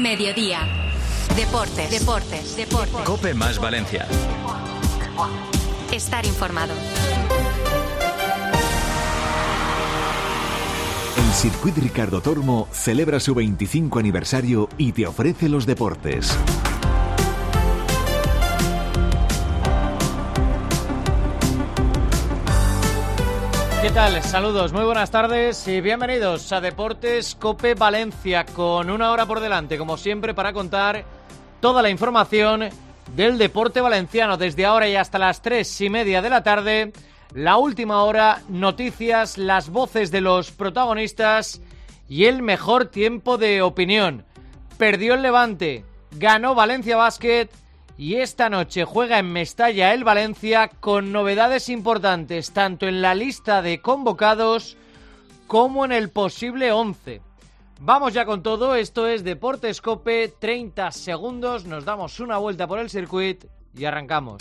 Mediodía. Deportes. COPE más Valencia. Estar informado. El Circuit Ricardo Tormo celebra su 25 aniversario y te ofrece los deportes. ¿Qué tal? Saludos, muy buenas tardes y bienvenidos a Deportes COPE Valencia, con una hora por delante, como siempre, para contar toda la información del deporte valenciano desde ahora y hasta las 3:30 de la tarde. La última hora, noticias, las voces de los protagonistas y el mejor tiempo de opinión. Perdió el Levante, ganó Valencia Basket y esta noche juega en Mestalla el Valencia, con novedades importantes tanto en la lista de convocados como en el posible 11. Vamos ya con todo, esto es Deportes COPE, 30 segundos, nos damos una vuelta por el circuit y arrancamos.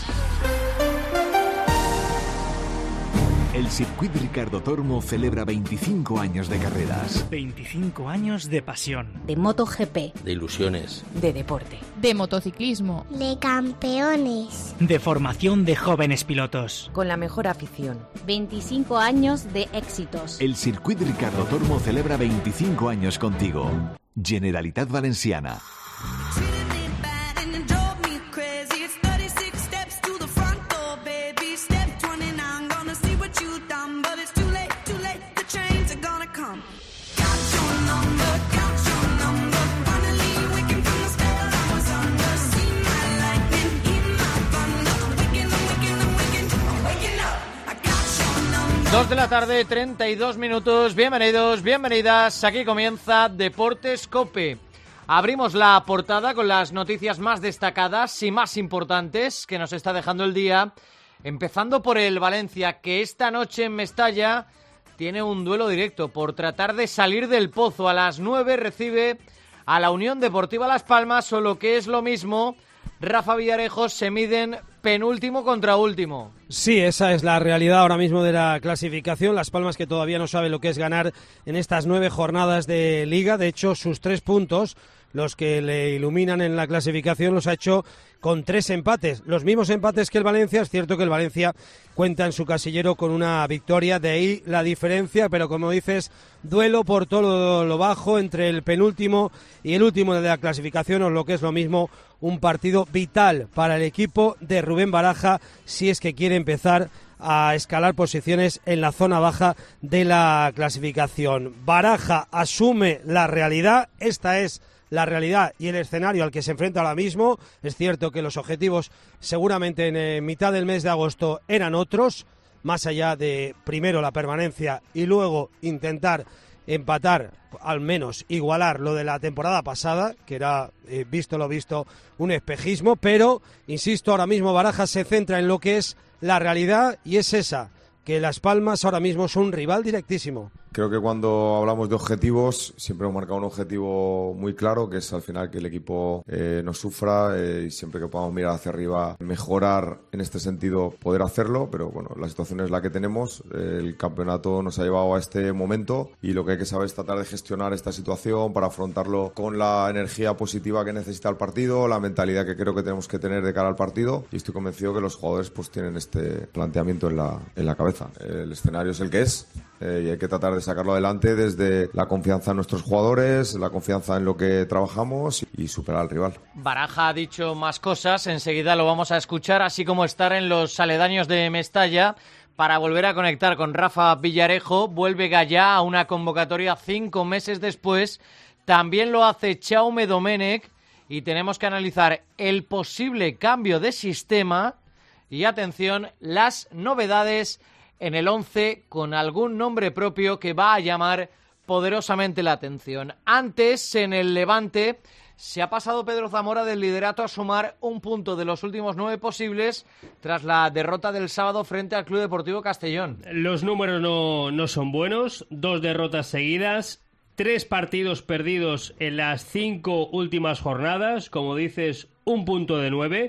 El Circuit Ricardo Tormo celebra 25 años de carreras. 25 años de pasión. De MotoGP. De ilusiones. De deporte. De motociclismo. De campeones. De formación de jóvenes pilotos. Con la mejor afición. 25 años de éxitos. El Circuit Ricardo Tormo celebra 25 años contigo. Generalitat Valenciana. Dos de la tarde, 32 minutos. Bienvenidos, bienvenidas. Aquí comienza Deportes COPE. Abrimos la portada con las noticias más destacadas y más importantes que nos está dejando el día. Empezando por el Valencia, que esta noche en Mestalla tiene un duelo directo por tratar de salir del pozo. A las 9 recibe a la Unión Deportiva Las Palmas, o lo que es lo mismo, Rafa Villarejo, se miden penúltimo contra último. Sí, esa es la realidad ahora mismo de la clasificación. Las Palmas, que todavía no sabe lo que es ganar en estas 9 jornadas de Liga. De hecho, sus 3 puntos, los que le iluminan en la clasificación, los ha hecho con 3 empates. Los mismos empates que el Valencia. Es cierto que el Valencia cuenta en su casillero con una victoria, de ahí la diferencia, pero como dices, duelo por todo lo bajo entre el penúltimo y el último de la clasificación, o lo que es lo mismo, un partido vital para el equipo de Rubén Baraja si es que quiere empezar a escalar posiciones en la zona baja de la clasificación. Baraja asume la realidad, esta es la realidad y el escenario al que se enfrenta ahora mismo. Es cierto que los objetivos seguramente en mitad del mes de agosto eran otros, más allá de primero la permanencia y luego intentar empatar, al menos igualar lo de la temporada pasada, que era, visto lo visto, un espejismo, pero, insisto, ahora mismo Baraja se centra en lo que es la realidad y es esa, que Las Palmas ahora mismo es un rival directísimo. Creo que cuando hablamos de objetivos siempre hemos marcado un objetivo muy claro, que es al final que el equipo no sufra y siempre que podamos mirar hacia arriba, mejorar en este sentido, poder hacerlo, pero bueno, la situación es la que tenemos, el campeonato nos ha llevado a este momento y lo que hay que saber es tratar de gestionar esta situación para afrontarlo con la energía positiva que necesita el partido, la mentalidad que creo que tenemos que tener de cara al partido, y estoy convencido que los jugadores pues tienen este planteamiento en la cabeza. El escenario es el que es. Y hay que tratar de sacarlo adelante desde la confianza en nuestros jugadores, la confianza en lo que trabajamos y superar al rival. Baraja ha dicho más cosas, enseguida lo vamos a escuchar, así como estar en los aledaños de Mestalla para volver a conectar con Rafa Villarejo. Vuelve Gallá a una convocatoria 5 meses después, también lo hace Jaume Domènech, y tenemos que analizar el posible cambio de sistema y, atención, las novedades en el 11 con algún nombre propio que va a llamar poderosamente la atención. Antes, en el Levante, se ha pasado Pedro Zamora del liderato a sumar un punto de los últimos 9 posibles tras la derrota del sábado frente al Club Deportivo Castellón. Los números no son buenos, 2 derrotas seguidas, 3 partidos perdidos en las 5 últimas jornadas, como dices, un punto de 9.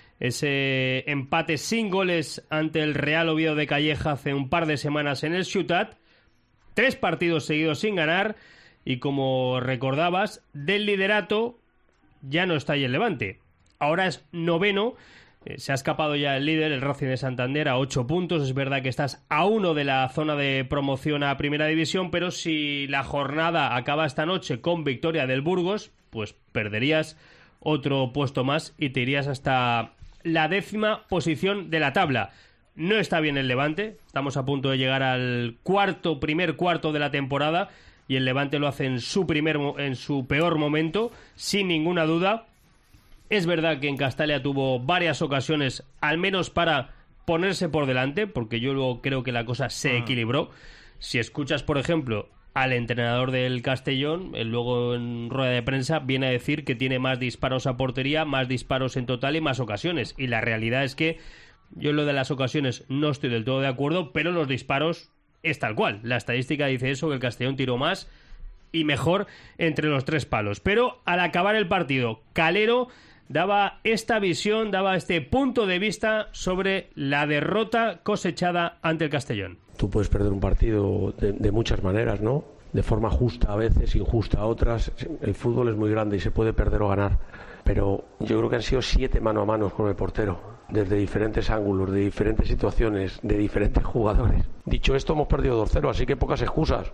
Ese empate sin goles ante el Real Oviedo de Calleja hace un par de semanas en el Ciutat. 3 partidos seguidos sin ganar y, como recordabas, del liderato ya no está ahí el Levante. Ahora es noveno. Se ha escapado ya el líder, el Racing de Santander, a 8 puntos. Es verdad que estás a 1 de la zona de promoción a Primera División, pero si la jornada acaba esta noche con victoria del Burgos, pues perderías otro puesto más y te irías hasta la 10ª posición de la tabla. No está bien el Levante, estamos a punto de llegar al primer cuarto de la temporada, y el Levante lo hace en su peor momento, sin ninguna duda. Es verdad que en Castalia tuvo varias ocasiones, al menos para ponerse por delante, porque yo luego creo que la cosa se equilibró. Si escuchas, por ejemplo, al entrenador del Castellón, él luego en rueda de prensa viene a decir que tiene más disparos a portería, más disparos en total y más ocasiones. Y la realidad es que yo en lo de las ocasiones no estoy del todo de acuerdo, pero los disparos es tal cual. La estadística dice eso, que el Castellón tiró más y mejor entre los 3 palos. Pero al acabar el partido, Calero daba esta visión, daba este punto de vista sobre la derrota cosechada ante el Castellón. Tú puedes perder un partido de muchas maneras, ¿no? De forma justa a veces, injusta a otras. El fútbol es muy grande y se puede perder o ganar. Pero yo creo que han sido 7 mano a mano con el portero, desde diferentes ángulos, de diferentes situaciones, de diferentes jugadores. Dicho esto, hemos perdido 2-0, así que pocas excusas.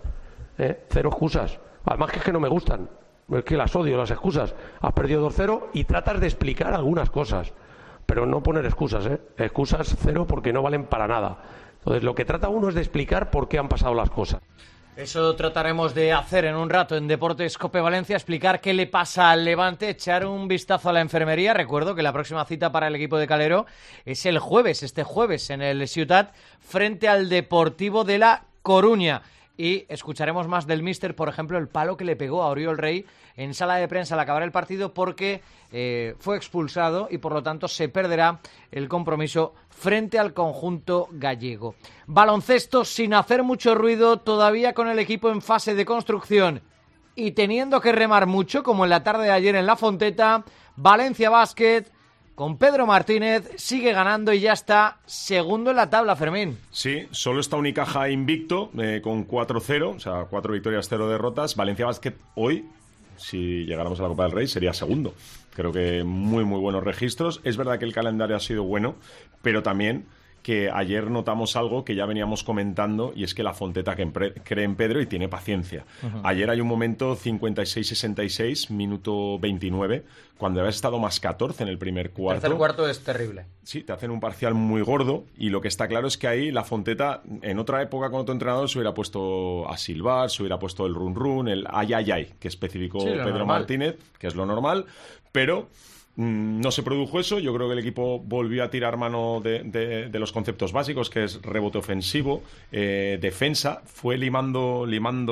0 excusas. Además que es que no me gustan. Es que las odio, las excusas. Has perdido 2-0 y tratas de explicar algunas cosas, pero no poner excusas, excusas 0 porque no valen para nada. Entonces lo que trata uno es de explicar por qué han pasado las cosas. Eso trataremos de hacer en un rato en Deportes Cope Valencia, explicar qué le pasa al Levante, echar un vistazo a la enfermería. Recuerdo que la próxima cita para el equipo de Calero es el jueves, este jueves, en el Ciutat, frente al Deportivo de La Coruña. Y escucharemos más del míster, por ejemplo, el palo que le pegó a Oriol Rey en sala de prensa al acabar el partido, porque fue expulsado y por lo tanto se perderá el compromiso frente al conjunto gallego. Baloncesto sin hacer mucho ruido, todavía con el equipo en fase de construcción y teniendo que remar mucho, como en la tarde de ayer en La Fonteta. Valencia Basket, con Pedro Martínez, sigue ganando y ya está segundo en la tabla, Fermín. Sí, solo está Unicaja invicto con 4-0, o sea, 4 victorias, 0 derrotas. Valencia Basket hoy, si llegáramos a la Copa del Rey, sería segundo. Creo que muy, muy buenos registros. Es verdad que el calendario ha sido bueno, pero también que ayer notamos algo que ya veníamos comentando, y es que la Fonteta cree en Pedro y tiene paciencia. Ayer hay un momento 56-66, minuto 29, cuando habías estado más 14 en el primer cuarto. El tercer cuarto es terrible. Sí, te hacen un parcial muy gordo, y lo que está claro es que ahí la Fonteta, en otra época con otro entrenador, se hubiera puesto a silbar, se hubiera puesto el run, el ay, que especificó Pedro Martínez, que es lo normal, pero no se produjo eso. Yo creo que el equipo volvió a tirar mano de los conceptos básicos, que es rebote ofensivo, defensa, fue limando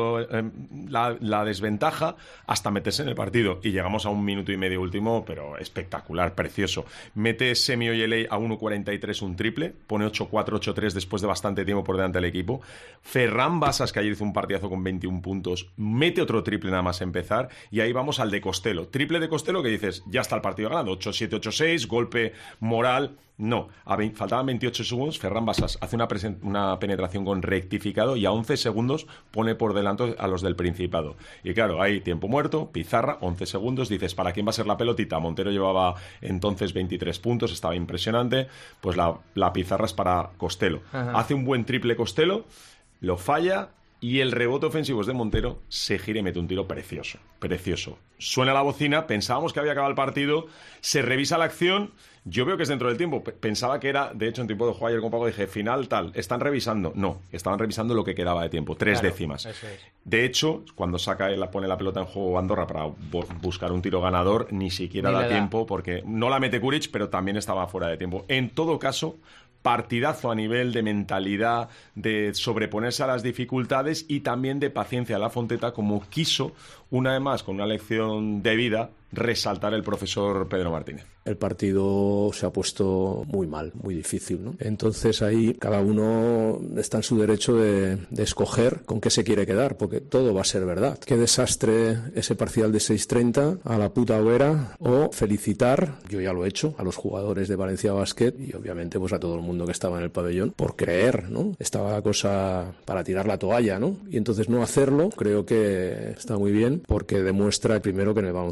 la desventaja hasta meterse en el partido, y llegamos a un minuto y medio último, pero espectacular, precioso. Mete Semi Ojeleye a 1.43 un triple, pone 8-4, 8-3 después de bastante tiempo por delante del equipo. Ferran Basas, que ayer hizo un partidazo con 21 puntos, mete otro triple nada más empezar, y ahí vamos al de Costello, triple de Costello, que dices, ya está el partido ganando, 8-7, 8-6, golpe moral. No, faltaban 28 segundos, Ferran Basas hace una penetración con rectificado y a 11 segundos pone por delante a los del Principado. Y claro, hay tiempo muerto, pizarra, 11 segundos, dices, ¿para quién va a ser la pelotita? Montero llevaba entonces 23 puntos, estaba impresionante, pues la pizarra es para Costello. Hace un buen triple Costello, lo falla, y el rebote ofensivo es de Montero, se gira y mete un tiro precioso, precioso. Suena la bocina, pensábamos que había acabado el partido, se revisa la acción, yo veo que es dentro del tiempo, pensaba que era, de hecho en tiempo de juego ayer con Paco dije, final tal, están revisando, no, estaban revisando lo que quedaba de tiempo, 3 décimas. Eso es. De hecho, cuando pone la pelota en juego Andorra para buscar un tiro ganador, ni siquiera da tiempo, porque no la mete Kuric, pero también estaba fuera de tiempo. En todo caso, partidazo a nivel de mentalidad, de sobreponerse a las dificultades y también de paciencia a la Fonteta, como quiso, una vez más, con una lección de vida, resaltar el profesor Pedro Martínez. El partido se ha puesto muy mal, muy difícil, ¿no? Entonces ahí cada uno está en su derecho de escoger con qué se quiere quedar, porque todo va a ser verdad. Qué desastre ese parcial de 6-30, a la puta hoguera, o felicitar, yo ya lo he hecho, a los jugadores de Valencia Basket y obviamente pues a todo el mundo que estaba en el pabellón, por creer, ¿no? Estaba la cosa para tirar la toalla, ¿no? Y entonces no hacerlo creo que está muy bien, porque demuestra primero que en el baloncesto nunca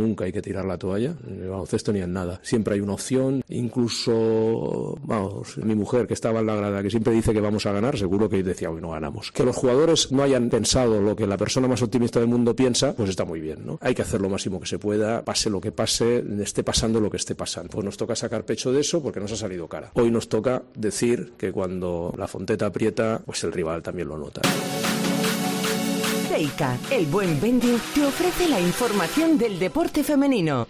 nunca hay que tirar la toalla, en el baloncesto ni en nada. Siempre hay una opción, incluso, vamos, mi mujer que estaba en la grada, que siempre dice que vamos a ganar, seguro que decía, hoy no ganamos. Que los jugadores no hayan pensado lo que la persona más optimista del mundo piensa, pues está muy bien, ¿no? Hay que hacer lo máximo que se pueda, pase lo que pase, esté pasando lo que esté pasando. Pues nos toca sacar pecho de eso porque nos ha salido cara. Hoy nos toca decir que cuando la Fonteta aprieta, pues el rival también lo nota. Teica, el buen vending, te ofrece la información del deporte femenino.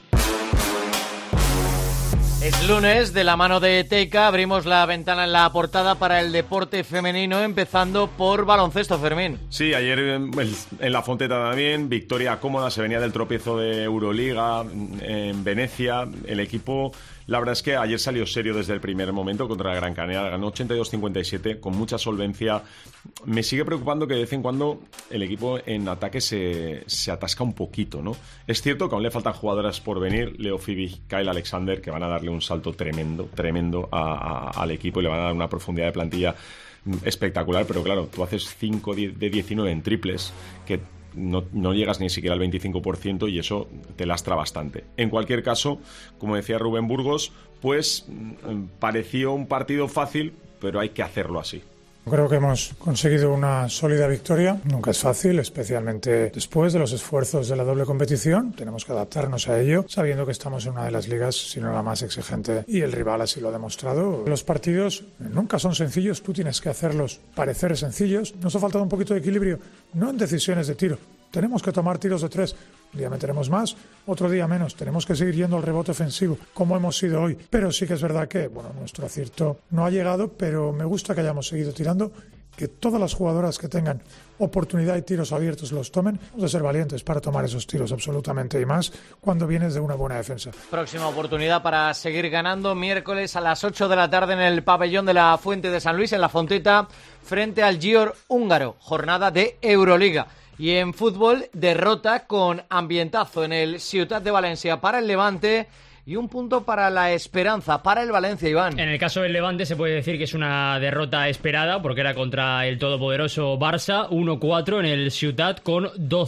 Es lunes, de la mano de Teica abrimos la ventana en la portada para el deporte femenino, empezando por baloncesto, Fermín. Sí, ayer en la Fonteta también, victoria cómoda, se venía del tropiezo de Euroliga en Venecia. El equipo, la verdad es que ayer salió serio desde el primer momento contra la Gran Canaria, ganó 82-57 con mucha solvencia. Me sigue preocupando que de vez en cuando el equipo en ataque se atasca un poquito, ¿no? Es cierto que aún le faltan jugadoras por venir, Leo Phoebe, Kyle Alexander, que van a darle un salto tremendo al equipo y le van a dar una profundidad de plantilla espectacular, pero claro, tú haces 5 de 19 en triples, que no llegas ni siquiera al 25% y eso te lastra bastante. En cualquier caso, como decía Rubén Burgos, pues pareció un partido fácil, pero hay que hacerlo así. Creo que hemos conseguido una sólida victoria. Nunca es fácil, especialmente después de los esfuerzos de la doble competición. Tenemos que adaptarnos a ello, sabiendo que estamos en una de las ligas, si no la más exigente, y el rival así lo ha demostrado. Los partidos nunca son sencillos, tú tienes que hacerlos parecer sencillos. Nos ha faltado un poquito de equilibrio, no en decisiones de tiro. Tenemos que tomar tiros de 3. Un día meteremos más, otro día menos. Tenemos que seguir yendo al rebote ofensivo, como hemos sido hoy. Pero sí que es verdad que, nuestro acierto no ha llegado, pero me gusta que hayamos seguido tirando, que todas las jugadoras que tengan oportunidad y tiros abiertos los tomen. Vamos a ser valientes para tomar esos tiros absolutamente, y más cuando vienes de una buena defensa. Próxima oportunidad para seguir ganando, miércoles a las 8 de la tarde en el pabellón de la Fuente de San Luis, en la Fonteta, frente al Győr húngaro, jornada de Euroliga. Y en fútbol, derrota con ambientazo en el Ciutat de Valencia para el Levante y un punto para la esperanza, para el Valencia, Iván. En el caso del Levante se puede decir que es una derrota esperada porque era contra el todopoderoso Barça, 1-4 en el Ciutat con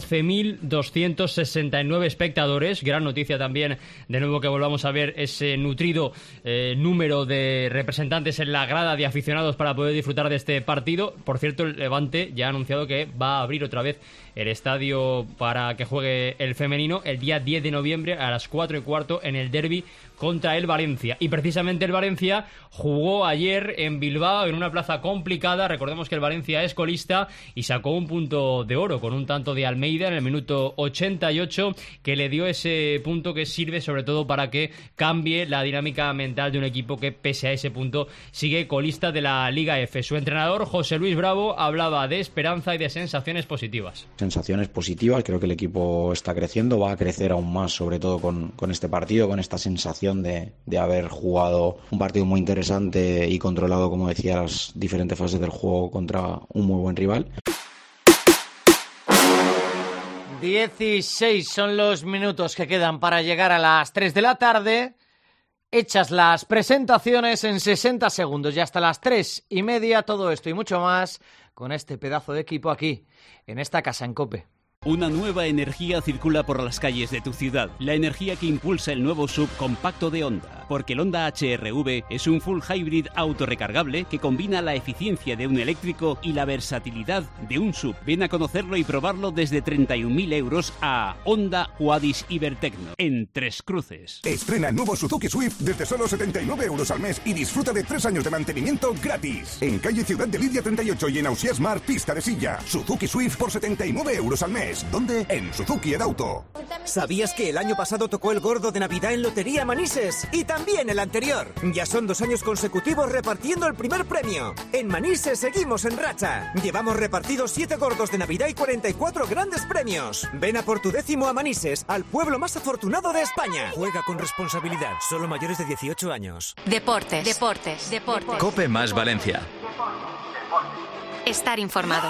12.269 espectadores. Gran noticia también, de nuevo, que volvamos a ver ese nutrido número de representantes en la grada de aficionados para poder disfrutar de este partido. Por cierto, el Levante ya ha anunciado que va a abrir otra vez el estadio para que juegue el femenino el día 10 de noviembre a las 4:15 en el derbi contra el Valencia. Y precisamente el Valencia jugó ayer en Bilbao en una plaza complicada. Recordemos que el Valencia es colista y sacó un punto de oro con un tanto de Almeida en el minuto 88, que le dio ese punto que sirve sobre todo para que cambie la dinámica mental de un equipo que, pese a ese punto, sigue colista de la Liga F. Su entrenador, José Luis Bravo, hablaba de esperanza y de sensaciones positivas. Sensaciones positivas, creo que el equipo está creciendo, va a crecer aún más, sobre todo con este partido, con esta sensación de haber jugado un partido muy interesante y controlado, como decía, las diferentes fases del juego contra un muy buen rival. 16 son los minutos que quedan para llegar a las 3 de la tarde. Hechas las presentaciones en 60 segundos y hasta las 3:30, todo esto y mucho más con este pedazo de equipo aquí, en esta casa en COPE. Una nueva energía circula por las calles de tu ciudad. La energía que impulsa el nuevo SUV compacto de Honda. Porque el Honda HR-V es un full hybrid autorrecargable que combina la eficiencia de un eléctrico y la versatilidad de un SUV. Ven a conocerlo y probarlo desde 31.000 euros a Honda Huadis Ibertecno, en Tres Cruces. Estrena el nuevo Suzuki Swift desde solo 79 euros al mes y disfruta de 3 años de mantenimiento gratis. En calle Ciudad de Lidia 38 y en Ausiàs Mar, pista de silla. Suzuki Swift por 79 euros al mes. ¿Dónde? En Suzuki Edauto. ¿Sabías que el año pasado tocó el gordo de Navidad en Lotería Manises? Y también el anterior. Ya son 2 años consecutivos repartiendo el primer premio. En Manises seguimos en racha. Llevamos repartidos 7 gordos de Navidad y 44 grandes premios. Ven a por tu 10º a Manises, al pueblo más afortunado de España. Juega con responsabilidad. Solo mayores de 18 años. Deportes. COPE más Valencia. Estar informado.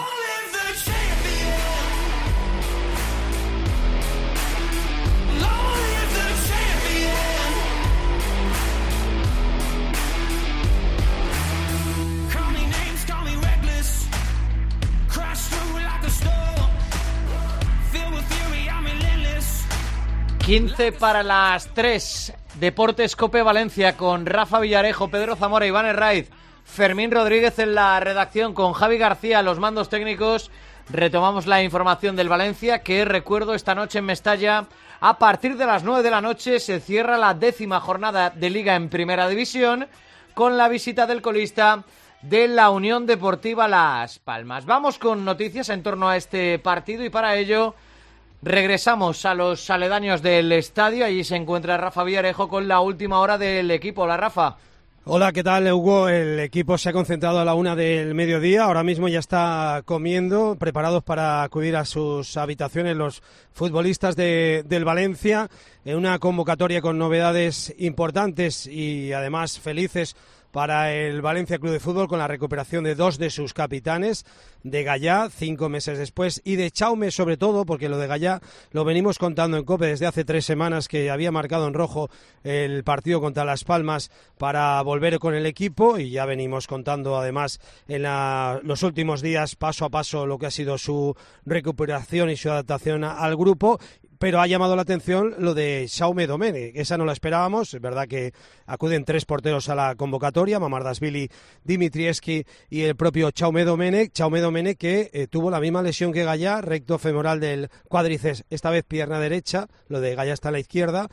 15 para las 3. Deportes Cope Valencia con Rafa Villarejo, Pedro Zamora, Iván Herraiz, Fermín Rodríguez en la redacción, con Javi García los mandos técnicos. Retomamos la información del Valencia, que recuerdo esta noche en Mestalla. A partir de las 9 de la noche se cierra la 10ª jornada de Liga en Primera División con la visita del colista de la Unión Deportiva Las Palmas. Vamos con noticias en torno a este partido y para ello regresamos a los aledaños del estadio. Allí se encuentra Rafa Villarejo con la última hora del equipo. Hola, Rafa. Hola, ¿qué tal, Hugo? El equipo se ha concentrado a la 1 del mediodía. Ahora mismo ya está comiendo, preparados para acudir a sus habitaciones los futbolistas del Valencia, en una convocatoria con novedades importantes y además felices para el Valencia Club de Fútbol, con la recuperación de 2 de sus capitanes, de Gallá 5 meses después y de Chaume sobre todo, porque lo de Gallá lo venimos contando en COPE desde hace 3 semanas, que había marcado en rojo el partido contra Las Palmas para volver con el equipo, y ya venimos contando además en los últimos días paso a paso lo que ha sido su recuperación y su adaptación al grupo. Pero ha llamado la atención lo de Jaume Domènech, esa no la esperábamos. Es verdad que acuden 3 porteros a la convocatoria, Mamardashvili, Dimitrievski y el propio Jaume Domènech. Jaume Domènech que tuvo la misma lesión que Gallá, recto femoral del cuádriceps, esta vez pierna derecha, lo de Gallá está a la izquierda,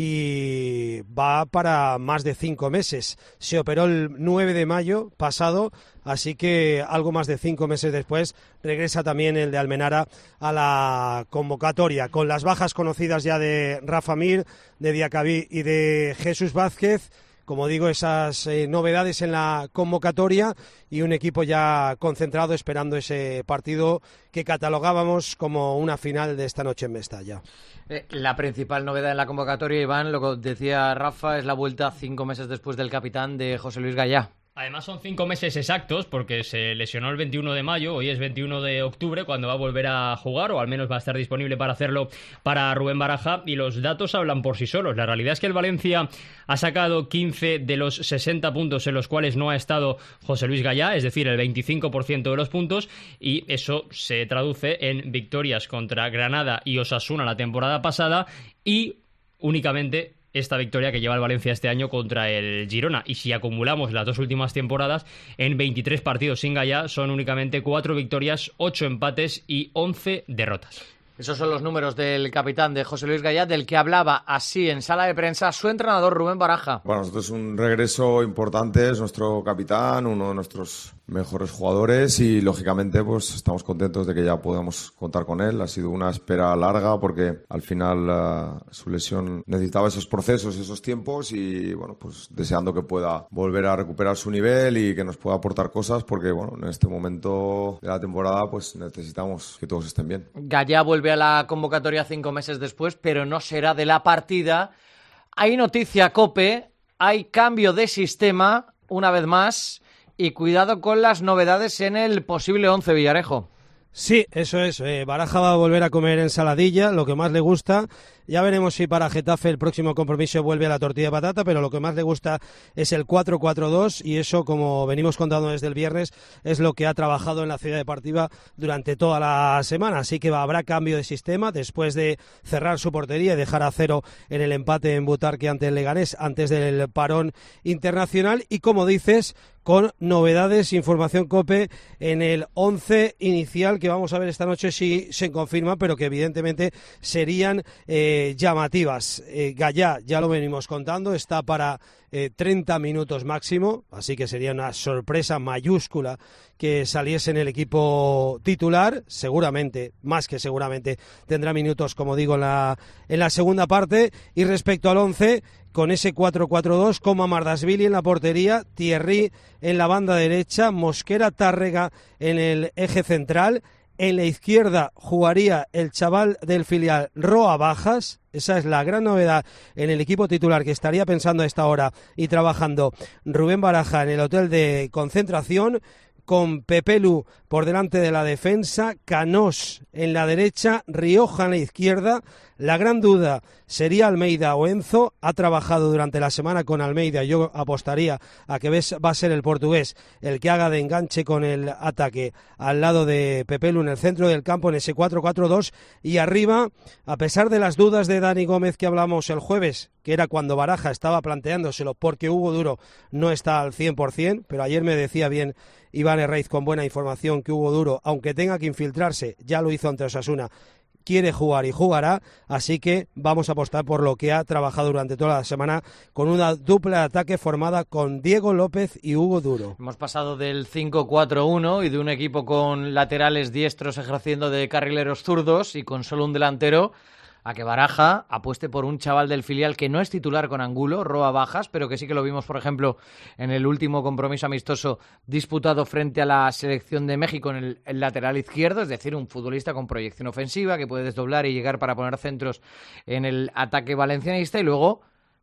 y va para más de 5 meses. Se operó el 9 de mayo pasado, así que algo más de 5 meses después regresa también el de Almenara a la convocatoria, con las bajas conocidas ya de Rafa Mir, de Diacabí y de Jesús Vázquez. Como digo, esas novedades en la convocatoria y un equipo ya concentrado esperando ese partido que catalogábamos como una final de esta noche en Mestalla. La principal novedad en la convocatoria, Iván, lo que decía Rafa, es la vuelta 5 meses después del capitán de José Luis Gallá. Además son 5 meses exactos porque se lesionó el 21 de mayo, hoy es 21 de octubre cuando va a volver a jugar, o al menos va a estar disponible para hacerlo para Rubén Baraja, y los datos hablan por sí solos. La realidad es que el Valencia ha sacado 15 de los 60 puntos en los cuales no ha estado José Luis Gallá, es decir, el 25% de los puntos, y eso se traduce en victorias contra Granada y Osasuna la temporada pasada y únicamente esta victoria que lleva el Valencia este año contra el Girona. Y si acumulamos las 2 últimas temporadas, en 23 partidos sin Gallá son únicamente 4 victorias, 8 empates y 11 derrotas. Esos son los números del capitán de José Luis Gallá, del que hablaba así en sala de prensa su entrenador Rubén Baraja. Bueno, nosotros es un regreso importante, es nuestro capitán, uno de nuestros mejores jugadores, y lógicamente pues estamos contentos de que ya podamos contar con él. Ha sido una espera larga porque al final su lesión necesitaba esos procesos, esos tiempos, y bueno, pues deseando que pueda volver a recuperar su nivel y que nos pueda aportar cosas, porque bueno, en este momento de la temporada pues necesitamos que todos estén bien. Gallá vuelve a la convocatoria 5 meses después, pero no será de la partida. Hay noticia, COPE, hay cambio de sistema una vez más, y cuidado con las novedades en el posible 11, Villarejo. Sí, eso es. Baraja va a volver a comer ensaladilla, lo que más le gusta. Ya veremos si para Getafe el próximo compromiso vuelve a la tortilla de patata, pero lo que más le gusta es el 4-4-2, y eso, como venimos contando desde el viernes, es lo que ha trabajado en la Ciudad Deportiva durante toda la semana. Así que habrá cambio de sistema después de cerrar su portería y dejar a 0 en el empate en Butarque ante el Leganés antes del parón internacional. Y como dices, con novedades, información COPE en el 11 inicial que vamos a ver esta noche si se confirma, pero que evidentemente serían llamativas. Gallá, ya lo venimos contando, está para 30 minutos máximo, así que sería una sorpresa mayúscula que saliese en el equipo titular. Seguramente, más que seguramente, tendrá minutos, como digo, en la segunda parte. Y respecto al 11, con ese 4-4-2, con Mamardashvili en la portería, Thierry en la banda derecha, Mosquera, Tárrega en el eje central. En la izquierda jugaría el chaval del filial Roa Bajas. Esa es la gran novedad en el equipo titular que estaría pensando a esta hora y trabajando Rubén Baraja en el hotel de concentración. con Pepelu por delante de la defensa, Canós en la derecha, Rioja en la izquierda. La gran duda sería Almeida o Enzo. Ha trabajado durante la semana con Almeida. Yo apostaría a que va a ser el portugués el que haga de enganche con el ataque al lado de Pepelu en el centro del campo, en ese 4-4-2. Y arriba, a pesar de las dudas de Dani Gómez que hablamos el jueves, que era cuando Baraja estaba planteándoselo porque Hugo Duro no está al 100%, pero ayer me decía bien Iván Herraiz con buena información que Hugo Duro, aunque tenga que infiltrarse, ya lo hizo ante Osasuna, quiere jugar y jugará, así que vamos a apostar por lo que ha trabajado durante toda la semana con una dupla de ataque formada con Diego López y Hugo Duro. Hemos pasado del 5-4-1 y de un equipo con laterales diestros ejerciendo de carrileros zurdos y con solo un delantero, a que Baraja apueste por un chaval del filial que no es titular con Angulo, Roa Bajas, pero que sí que lo vimos, por ejemplo, en el último compromiso amistoso disputado frente a la selección de México en el lateral izquierdo, es decir, un futbolista con proyección ofensiva que puede desdoblar y llegar para poner centros en el ataque valencianista. Y luego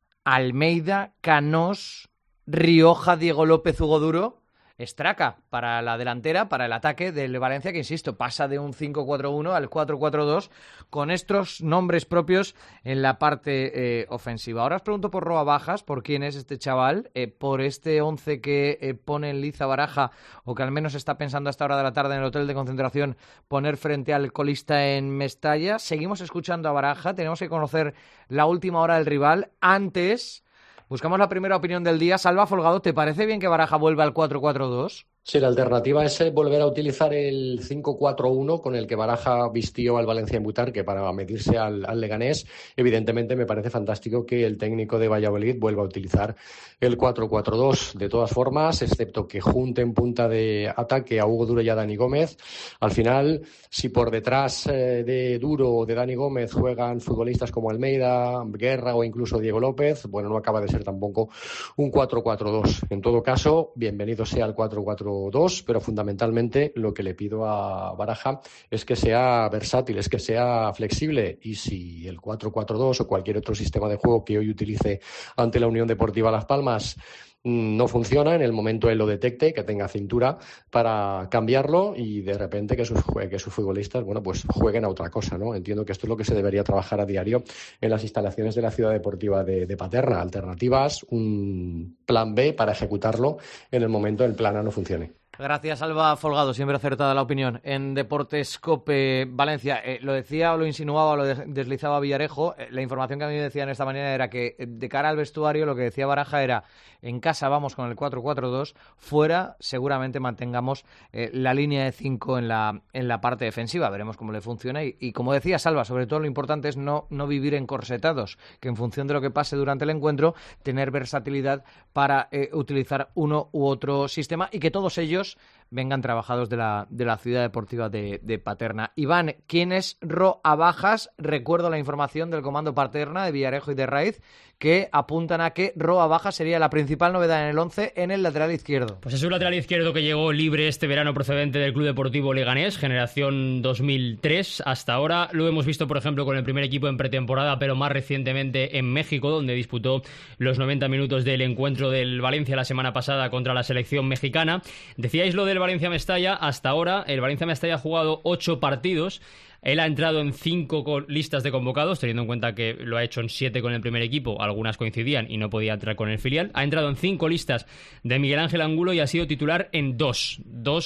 Almeida, Canós, Rioja, Diego López, Hugo Duro, Straca para la delantera, para el ataque del Valencia, que insisto, pasa de un 5-4-1 al 4-4-2 con estos nombres propios en la parte ofensiva. Ahora os pregunto por Roa Bajas, por quién es este chaval, por este 11 que pone en liza Baraja, o que al menos está pensando a esta hora de la tarde en el hotel de concentración poner frente al colista en Mestalla. Seguimos escuchando a Baraja, tenemos que conocer la última hora del rival. Antes buscamos la primera opinión del día. Salva Folgado, ¿te parece bien que Baraja vuelva al 4-4-2? Sí, la alternativa es volver a utilizar el 5-4-1 con el que Baraja vistió al Valencia en Butarque para medirse al Leganés. Evidentemente me parece fantástico que el técnico de Valladolid vuelva a utilizar el 4-4-2. De todas formas, excepto que junte en punta de ataque a Hugo Duro y a Dani Gómez, al final, si por detrás de Duro o de Dani Gómez juegan futbolistas como Almeida, Guerra o incluso Diego López, bueno, no acaba de ser tampoco un 4-4-2. En todo caso, bienvenido sea el 4-4-2, pero fundamentalmente lo que le pido a Baraja es que sea versátil, es que sea flexible, y si el 4-4-2 o cualquier otro sistema de juego que hoy utilice ante la Unión Deportiva Las Palmas no funciona, en el momento él lo detecte, que tenga cintura para cambiarlo y de repente que sus futbolistas, bueno, pues jueguen a otra cosa, ¿no? Entiendo que esto es lo que se debería trabajar a diario en las instalaciones de la Ciudad Deportiva de Paterna. Alternativas, un plan B para ejecutarlo en el momento el plan A no funcione. Gracias, Alba Folgado, siempre acertada la opinión. En Deportes COPE Valencia, lo decía o lo insinuaba o lo deslizaba Villarejo, la información que a mí me decían esta mañana era que de cara al vestuario lo que decía Baraja era: en casa vamos con el 4-4-2, fuera seguramente mantengamos la línea de 5 en la parte defensiva, veremos cómo le funciona y como decía Salva, sobre todo lo importante es no vivir encorsetados, que en función de lo que pase durante el encuentro, tener versatilidad para utilizar uno u otro sistema y que todos ellos vengan trabajados de la Ciudad Deportiva de Paterna. Iván, ¿quién es Roa Bajas? Recuerdo la información del comando Paterna de Villarejo y de Raiz, que apuntan a que Roa Bajas sería la principal novedad en el 11 en el lateral izquierdo. Pues es un lateral izquierdo que llegó libre este verano procedente del Club Deportivo Leganés, generación 2003. Hasta ahora lo hemos visto, por ejemplo, con el primer equipo en pretemporada, pero más recientemente en México, donde disputó los 90 minutos del encuentro del Valencia la semana pasada contra la selección mexicana. Decíais lo del Valencia-Mestalla. Hasta ahora el Valencia-Mestalla ha jugado 8 partidos. Él ha entrado en 5 listas de convocados, teniendo en cuenta que lo ha hecho en 7 con el primer equipo, algunas coincidían y no podía entrar con el filial. Ha entrado en 5 listas de Miguel Ángel Angulo y ha sido titular en 2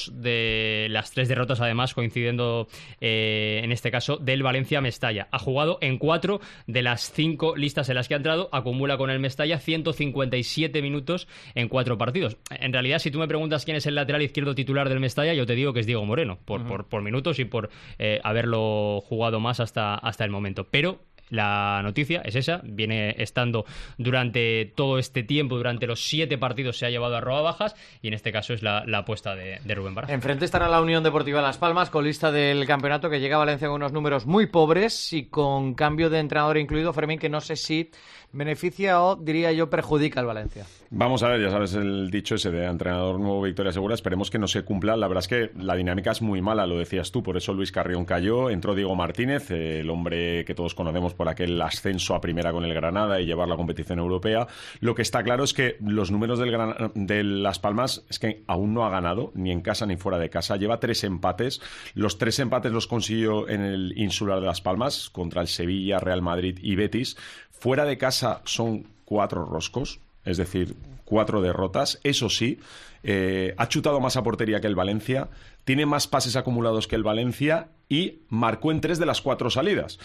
de las 3 derrotas, además, coincidiendo en este caso del Valencia-Mestalla. Ha jugado en 4 de las 5 listas en las que ha entrado, acumula con el Mestalla 157 minutos en 4 partidos. En realidad, si tú me preguntas quién es el lateral izquierdo titular del Mestalla, yo te digo que es Diego Moreno, por minutos y por haberlo jugado más hasta el momento, pero la noticia es esa, viene estando durante todo este tiempo, durante los 7 partidos se ha llevado a Roa Bajas y en este caso es la apuesta de Rubén Baraja. Enfrente estará la Unión Deportiva Las Palmas, colista del campeonato, que llega a Valencia con unos números muy pobres y con cambio de entrenador incluido, Fermín, que no sé si beneficia o, diría yo, perjudica al Valencia. Vamos a ver, ya sabes el dicho ese de entrenador nuevo, victoria segura. Esperemos que no se cumpla. La verdad es que la dinámica es muy mala, lo decías tú, por eso Luis Carrión cayó, entró Diego Martínez, el hombre que todos conocemos por aquel ascenso a primera con el Granada y llevar la competición europea. Lo que está claro es que los números de Las Palmas es que aún no ha ganado, ni en casa ni fuera de casa. Lleva 3 empates. Los 3 empates los consiguió en el Insular de Las Palmas, contra el Sevilla, Real Madrid y Betis. Fuera de casa son 4 roscos, es decir, 4 derrotas. Eso sí, ha chutado más a portería que el Valencia, tiene más pases acumulados que el Valencia y marcó en 3 de las 4 salidas.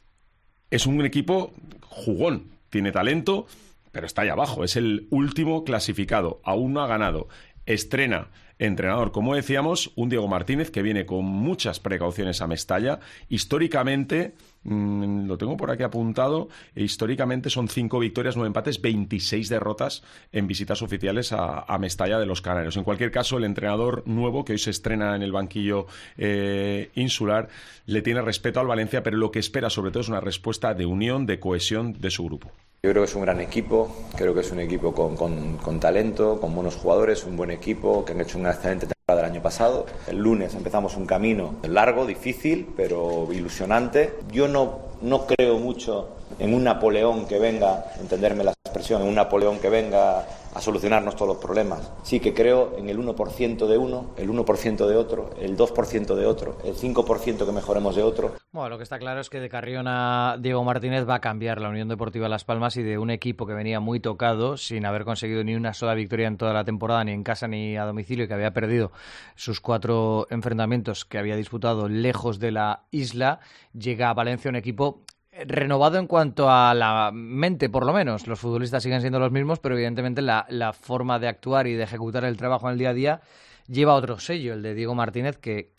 Es un equipo jugón, tiene talento, pero está ahí abajo. Es el último clasificado, aún no ha ganado. Estrena entrenador, como decíamos, un Diego Martínez que viene con muchas precauciones a Mestalla. Históricamente, lo tengo por aquí apuntado, históricamente son 5 victorias, 9 empates, 26 derrotas en visitas oficiales a Mestalla de los Canarios. En cualquier caso, el entrenador nuevo, que hoy se estrena en el banquillo insular, le tiene respeto al Valencia, pero lo que espera sobre todo es una respuesta de unión, de cohesión de su grupo. Yo creo que es un gran equipo, creo que es un equipo con talento, con buenos jugadores, un buen equipo, que han hecho una excelente temporada el año pasado. El lunes empezamos un camino largo, difícil, pero ilusionante. Yo no creo mucho en un Napoleón que venga, entenderme la expresión, en un Napoleón que venga a solucionarnos todos los problemas. Sí que creo en el 1% de uno, el 1% de otro, el 2% de otro, el 5% que mejoremos de otro. Bueno, lo que está claro es que de Carrión a Diego Martínez va a cambiar la Unión Deportiva Las Palmas, y de un equipo que venía muy tocado, sin haber conseguido ni una sola victoria en toda la temporada, ni en casa ni a domicilio, y que había perdido sus 4 enfrentamientos que había disputado lejos de la isla, llega a Valencia un equipo renovado en cuanto a la mente, por lo menos. Los futbolistas siguen siendo los mismos, pero evidentemente la forma de actuar y de ejecutar el trabajo en el día a día lleva otro sello, el de Diego Martínez, que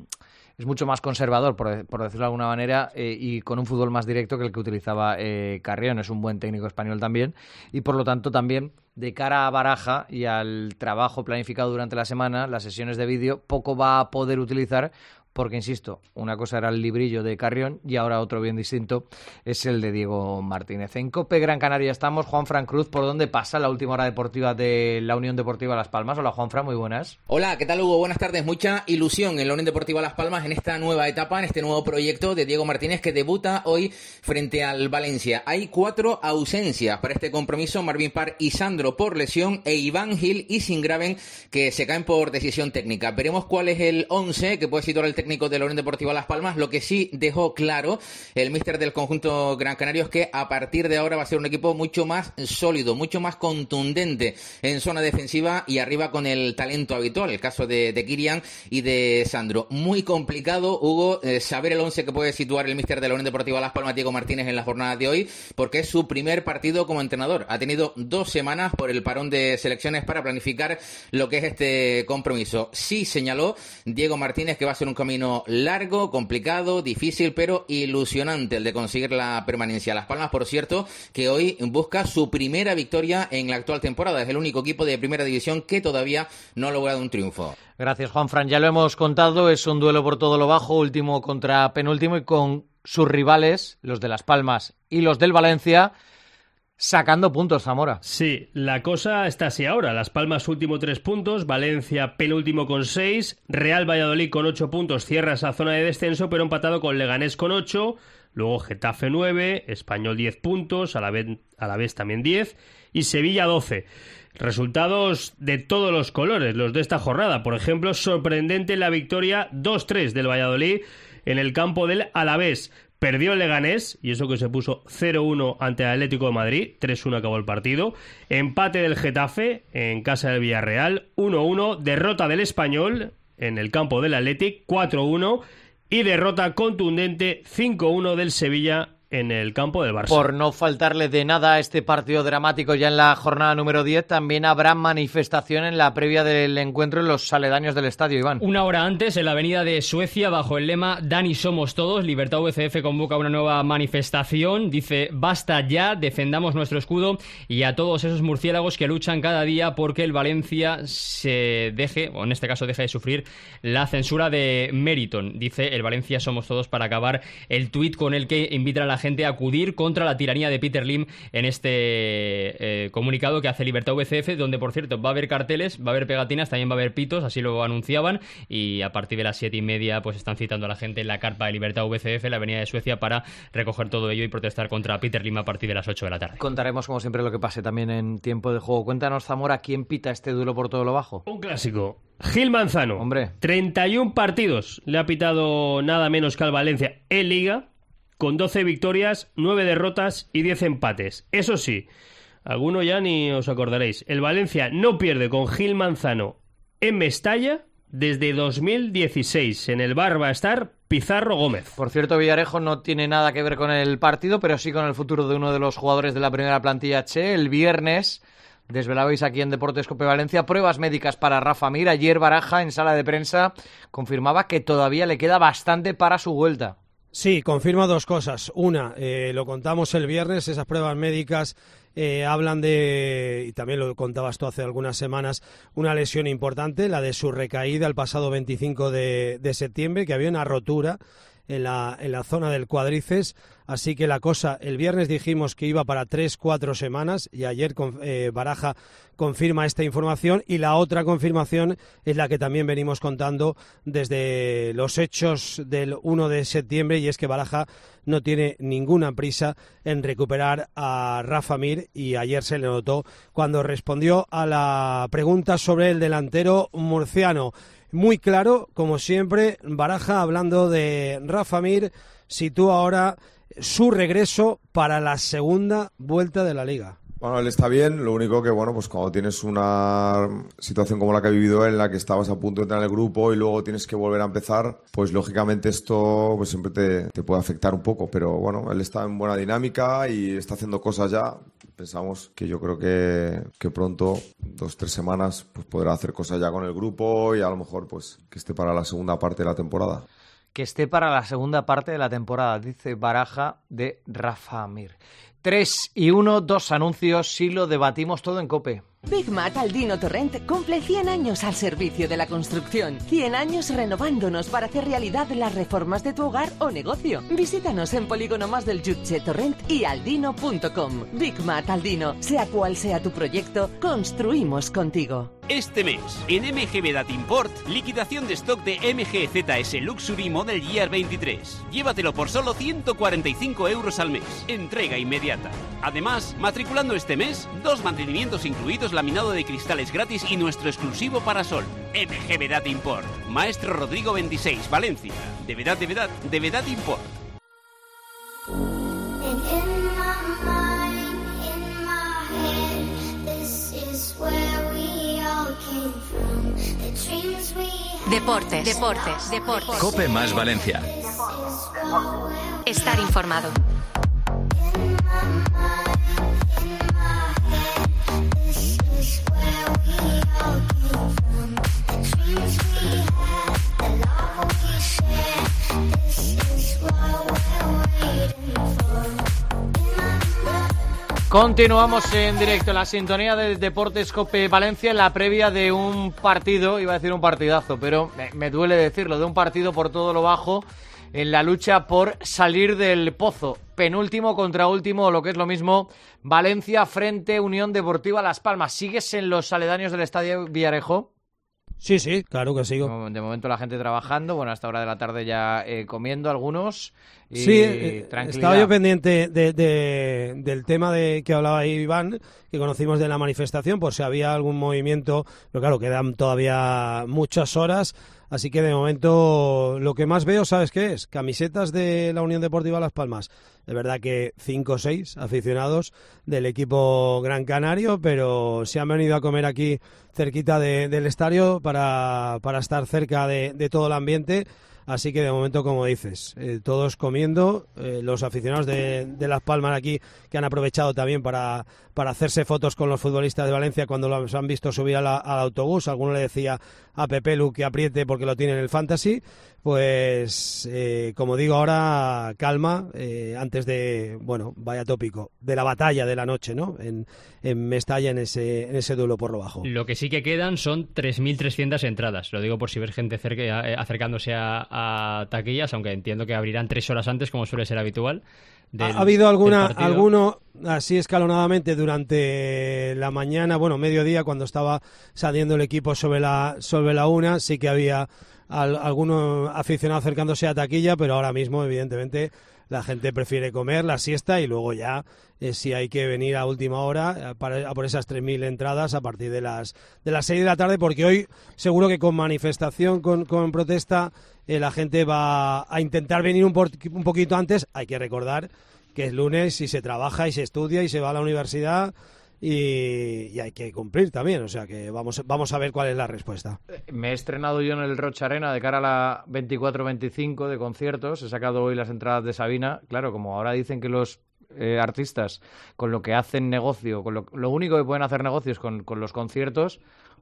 es mucho más conservador, por decirlo de alguna manera, y con un fútbol más directo que el que utilizaba Carrión. Es un buen técnico español también, y por lo tanto también de cara a Baraja y al trabajo planificado durante la semana, las sesiones de vídeo, poco va a poder utilizar, porque, insisto, una cosa era el librillo de Carrión y ahora otro bien distinto es el de Diego Martínez. En COPE Gran Canaria estamos. Juanfran Cruz, ¿por dónde pasa la última hora deportiva de la Unión Deportiva Las Palmas? Hola, Juanfran, muy buenas. Hola, ¿qué tal, Hugo? Buenas tardes. Mucha ilusión en la Unión Deportiva Las Palmas en esta nueva etapa, en este nuevo proyecto de Diego Martínez, que debuta hoy frente al Valencia. Hay 4 ausencias para este compromiso: Marvin Parr y Sandro por lesión, e Iván Gil y Singraven, que se caen por decisión técnica. Veremos cuál es el 11 que puede situar el técnico de la Unión Deportiva Las Palmas. Lo que sí dejó claro el míster del conjunto gran canario es que a partir de ahora va a ser un equipo mucho más sólido, mucho más contundente en zona defensiva y arriba con el talento habitual, el caso de Kirian y de Sandro. Muy complicado, Hugo, saber el 11 que puede situar el míster de la Unión Deportiva Las Palmas, Diego Martínez, en la jornada de hoy, porque es su primer partido como entrenador. Ha tenido 2 semanas por el parón de selecciones para planificar lo que es este compromiso. Sí señaló Diego Martínez que va a ser un camino largo, complicado, difícil, pero ilusionante el de conseguir la permanencia. Las Palmas, por cierto, que hoy busca su primera victoria en la actual temporada. Es el único equipo de primera división que todavía no ha logrado un triunfo. Gracias, Juanfran. Ya lo hemos contado, es un duelo por todo lo bajo, último contra penúltimo, y con sus rivales, los de Las Palmas y los del Valencia, sacando puntos, Zamora. Sí, la cosa está así ahora. Las Palmas último 3 puntos, Valencia penúltimo con 6, Real Valladolid con 8 puntos, cierra esa zona de descenso, pero empatado con Leganés con 8, luego Getafe 9, Español 10 puntos, Alavés también 10 y Sevilla 12. Resultados de todos los colores, los de esta jornada. Por ejemplo, sorprendente la victoria 2-3 del Valladolid en el campo del Alavés. Perdió el Leganés, y eso que se puso 0-1 ante el Atlético de Madrid, 3-1 acabó el partido. Empate del Getafe en casa del Villarreal, 1-1. Derrota del Español en el campo del Athletic, 4-1. Y derrota contundente, 5-1 del Sevilla en el campo del Barça. Por no faltarle de nada a este partido dramático ya en la jornada número 10, también habrá manifestación en la previa del encuentro en los aledaños del estadio, Iván. Una hora antes, en la avenida de Suecia, bajo el lema Dani somos todos, Libertad VCF convoca una nueva manifestación. Dice: basta ya, defendamos nuestro escudo, y a todos esos murciélagos que luchan cada día porque el Valencia se deje, o en este caso deje de sufrir la censura de Meriton. Dice: el Valencia somos todos, para acabar el tuit con el que invitan a la gente a acudir contra la tiranía de Peter Lim en este comunicado que hace Libertad VCF, donde, por cierto, va a haber carteles, va a haber pegatinas, también va a haber pitos, así lo anunciaban, y a partir de las 7:30 pues están citando a la gente en la carpa de Libertad VCF, en la avenida de Suecia, para recoger todo ello y protestar contra Peter Lim a partir de las 8 de la tarde. Contaremos, como siempre, lo que pase también en tiempo de juego. Cuéntanos, Zamora, ¿quién pita este duelo por todo lo bajo? Un clásico. Gil Manzano. Hombre. 31 partidos le ha pitado nada menos que al Valencia en Liga, con 12 victorias, 9 derrotas y 10 empates. Eso sí, alguno ya ni os acordaréis. El Valencia no pierde con Gil Manzano en Mestalla desde 2016. En el bar va a estar Pizarro Gómez. Por cierto, Villarejo no tiene nada que ver con el partido, pero sí con el futuro de uno de los jugadores de la primera plantilla Che. El viernes desvelabais aquí en Deportes Cope Valencia pruebas médicas para Rafa Mir. Ayer Baraja, en sala de prensa, confirmaba que todavía le queda bastante para su vuelta. Sí, confirma dos cosas. Una, lo contamos el viernes, esas pruebas médicas hablan de, y también lo contabas tú hace algunas semanas, una lesión importante, la de su recaída el pasado 25 de septiembre, que había una rotura en la zona del cuádriceps, así que la cosa, el viernes dijimos que iba para 3-4 semanas y ayer Baraja confirma esta información, y la otra confirmación es la que también venimos contando desde los hechos del 1 de septiembre, y es que Baraja no tiene ninguna prisa en recuperar a Rafa Mir, y ayer se le notó cuando respondió a la pregunta sobre el delantero murciano. Muy claro, como siempre, Baraja hablando de Rafa Mir, sitúa ahora su regreso para la segunda vuelta de la Liga. Bueno, él está bien, lo único que, bueno, pues cuando tienes una situación como la que ha vivido él, en la que estabas a punto de entrar en el grupo y luego tienes que volver a empezar, pues lógicamente esto pues siempre te puede afectar un poco, pero bueno, él está en buena dinámica y está haciendo cosas ya. Pensamos que yo creo que pronto, 2-3 semanas, pues podrá hacer cosas ya con el grupo y a lo mejor pues que esté para la segunda parte de la temporada. Que esté para la segunda parte de la temporada, dice Baraja de Rafa Mir. 3 y 1, 2 anuncios y lo debatimos todo en COPE. Big Mat Aldino Torrent cumple 100 años al servicio de la construcción. 100 años renovándonos para hacer realidad las reformas de tu hogar o negocio. Visítanos en Polígono Más del Jutge, Torrent y aldino.com. Big Mat Aldino, sea cual sea tu proyecto, construimos contigo. Este mes, en MG Vedat Import, liquidación de stock de MG ZS Luxury Model Year 23. Llévatelo por solo 145 euros al mes. Entrega inmediata. Además, matriculando este mes, 2 mantenimientos incluidos, laminado de cristales gratis y nuestro exclusivo parasol. MG Vedat Import. Maestro Rodrigo 26, Valencia. De Vedat Import. Deportes. COPE más Valencia. Estar informado. Continuamos en directo en la sintonía de Deportes COPE Valencia, en la previa de un partido, iba a decir un partidazo, pero me duele decirlo, de un partido por todo lo bajo en la lucha por salir del pozo. Penúltimo contra último, o lo que es lo mismo, Valencia frente Unión Deportiva Las Palmas. ¿Sigues en los aledaños del Estadio Villarejo? Sí, claro que sigo. De momento la gente trabajando, bueno, hasta hora de la tarde ya comiendo algunos. Y sí, tranquilidad. Estaba yo pendiente del tema que hablaba ahí Iván, que conocimos de la manifestación, por si había algún movimiento, pero claro, quedan todavía muchas horas, así que de momento lo que más veo, ¿sabes qué es? Camisetas de la Unión Deportiva Las Palmas. De verdad que 5 o 6 aficionados del equipo Gran Canario, pero se han venido a comer aquí cerquita del estadio para estar cerca de todo el ambiente. Así que de momento, como dices, todos comiendo, los aficionados de Las Palmas aquí, que han aprovechado también para hacerse fotos con los futbolistas de Valencia cuando los han visto subir al autobús. Alguno le decía a Pepe Lu que apriete porque lo tiene en el Fantasy. Pues, como digo ahora, calma, antes de, bueno, vaya tópico, de la batalla de la noche, ¿no? En Mestalla, en ese duelo por lo bajo. Lo que sí que quedan son 3.300 entradas. Lo digo por si ves gente acercándose a taquillas, aunque entiendo que abrirán 3 horas antes, como suele ser habitual. Ha habido alguno así escalonadamente durante la mañana, bueno, mediodía, cuando estaba saliendo el equipo sobre la 1, sí que había alguno aficionado acercándose a taquilla, pero ahora mismo, evidentemente, la gente prefiere comer la siesta y luego ya, si hay que venir a última hora a por esas 3.000 entradas a partir de las 6 de la tarde, porque hoy seguro que con manifestación, con protesta, la gente va a intentar venir un poquito antes. Hay que recordar que es lunes y se trabaja y se estudia y se va a la universidad y hay que cumplir también, o sea que vamos a ver cuál es la respuesta. Me he estrenado yo en el Rocha Arena de cara a la 24-25 de conciertos, he sacado hoy las entradas de Sabina. Claro, como ahora dicen que los artistas con lo que hacen negocio, con lo único que pueden hacer negocios con los conciertos,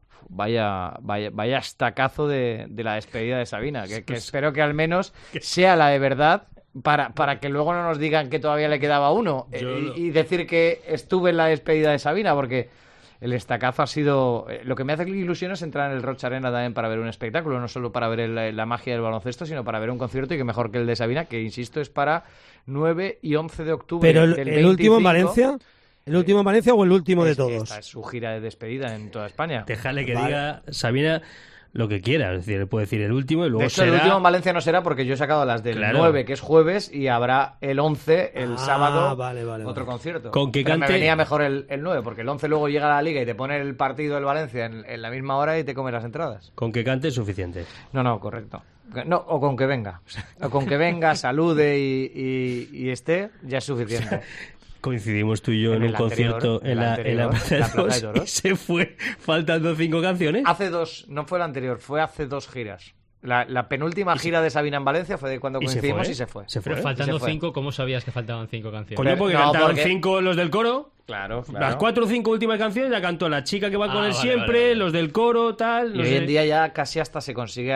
vaya estacazo de la despedida de Sabina, que espero que al menos sea la de verdad, para que luego no nos digan que todavía le quedaba uno y decir que estuve en la despedida de Sabina, porque el estacazo ha sido... Lo que me hace ilusión es entrar en el Rocha Arena también para ver un espectáculo, no solo para ver la magia del baloncesto, sino para ver un concierto, y que mejor que el de Sabina, que insisto es para 9 y 11 de octubre. ¿Pero del el último en Valencia? ¿El último en Valencia o el último de todos? Esta es su gira de despedida en toda España. Déjale que diga Sabina lo que quiera, es decir, puede decir el último y luego de hecho, será... el último en Valencia no será, porque yo he sacado las del 9, que es jueves, y habrá el 11, el sábado, otro concierto. Con que Pero cante... me venía mejor el 9, porque el 11 luego llega a la Liga y te pone el partido del Valencia en la misma hora y te come las entradas. Con que cante es suficiente. No, correcto. No, o con que venga. O con que venga, salude y esté, ya es suficiente. Coincidimos tú y yo en un concierto en la Plaza de Toros y se fue faltando 5 canciones. No fue el anterior, fue hace 2 giras. La penúltima gira de Sabina en Valencia fue de cuando coincidimos y se fue. Pero faltando 5, ¿cómo sabías que faltaban 5 canciones? Coño, porque cantaron 5 los del coro. Claro. Las 4 o 5 últimas canciones la cantó la chica que va con él siempre, los del coro, tal. Y hoy en día ya casi hasta se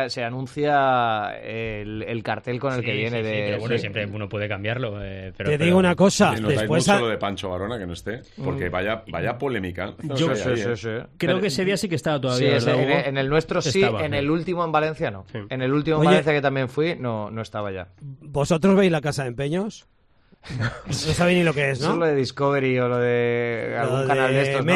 anuncia el cartel con el que viene de... pero bueno, siempre uno puede cambiarlo. Te digo una cosa. Y notáis mucho lo de Pancho Varona, que no esté, porque vaya polémica. Yo creo que ese día sí que estaba todavía. Sí, en el nuestro sí, en el último en Valencia no. Sí. En el último en Valencia, que también fui, no estaba ya. ¿Vosotros veis La Casa de Empeños? No sabéis ni lo que es, ¿no? Eso es lo de Discovery o lo de algún canal de estos, ¿no?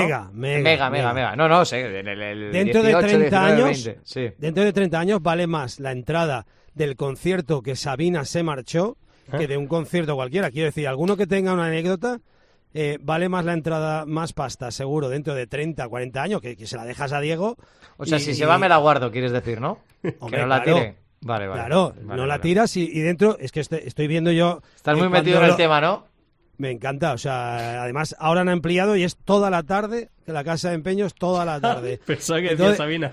Mega. No sé. Dentro 18, de 30 19, años, 20, sí. Dentro de 30 años vale más la entrada del concierto que Sabina se marchó que de un concierto cualquiera. Quiero decir, alguno que tenga una anécdota, vale más la entrada, más pasta, seguro, dentro de 30, 40 años, que se la dejas a Diego. O sea, si se va me la guardo, quieres decir, ¿no? Hombre, que no la tire. Vale. Claro, no la tiras y dentro, es que estoy viendo yo... Estás muy metido en el tema, ¿no? Me encanta, o sea, además ahora han ampliado y es toda la tarde, que La Casa de Empeños toda la tarde. Pensaba que decía Sabina.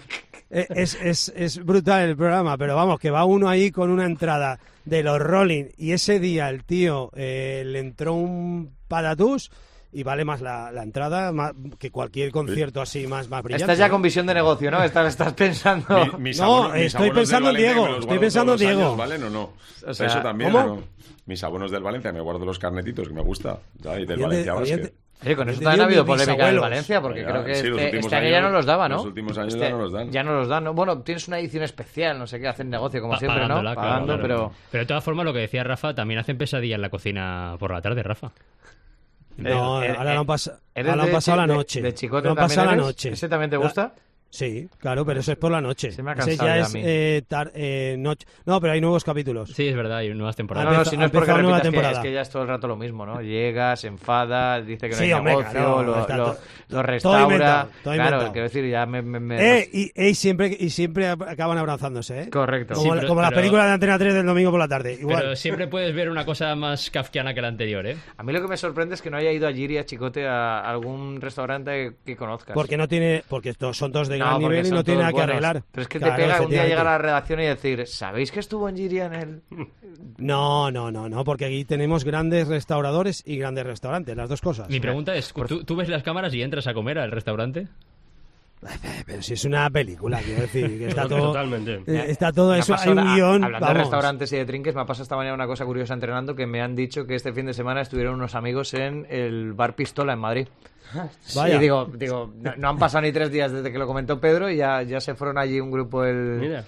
Es brutal el programa, pero vamos, que va uno ahí con una entrada de los Rolling y ese día el tío le entró un patatús y vale más la entrada que cualquier concierto así más brillante. Estás ya con visión de negocio, ¿no? Estás pensando... Estoy pensando en Diego. Estoy pensando en Diego. ¿Valen o no? O sea, eso también. ¿cómo? Mis abonos del Valencia, me guardo los carnetitos que me gusta. Y del Valencia Basket. Con eso también ha habido polémica en Valencia, porque creo que este año ya no los daba, ¿no? Los últimos años ya no los dan. Ya no los dan, ¿no? Bueno, tienes una edición especial, no sé qué, hacen negocio como siempre, ¿no? Pagando, pero de todas formas, lo que decía Rafa, también hacen pesadilla en la cocina por la tarde, Rafa. No, ahora lo han pasado la noche. ¿De Chicote también pasado la noche. ¿Ese también te gusta? Sí, claro, pero eso es por la noche. Se me ha cansado ese ya es noche. No, pero hay nuevos capítulos. Sí, es verdad, hay nuevas temporadas. No, si no es porque repitas, es que ya es todo el rato lo mismo, ¿no? Llega, se enfada, dice que no hay negocio, lo restaura. Todo claro, quiero decir, ya y siempre acaban abrazándose, ¿eh? Correcto. Como las películas de Antena 3 del domingo por la tarde. Igual. Pero siempre puedes ver una cosa más kafkiana que la anterior, ¿eh? A mí lo que me sorprende es que no haya ido a Giri, a Chicote, a algún restaurante que conozcas. Porque son todos de gran nivel y no tiene nada que arreglar. Pero es que te pega un día llegar a la redacción y decir, ¿sabéis que estuvo en Giria en el...? No, porque aquí tenemos grandes restauradores y grandes restaurantes, las dos cosas. Mi pregunta es, ¿tú ves las cámaras y entras a comer al restaurante? Pero si es una película, quiero decir, que está todo... Totalmente. Está todo eso, hay un guión... Hablando de restaurantes y de trinques, me ha pasado esta mañana una cosa curiosa entrenando, que me han dicho que este fin de semana estuvieron unos amigos en el Bar Pistola en Madrid. Vaya. Y digo, no han pasado ni 3 días desde que lo comentó Pedro y ya se fueron allí un grupo el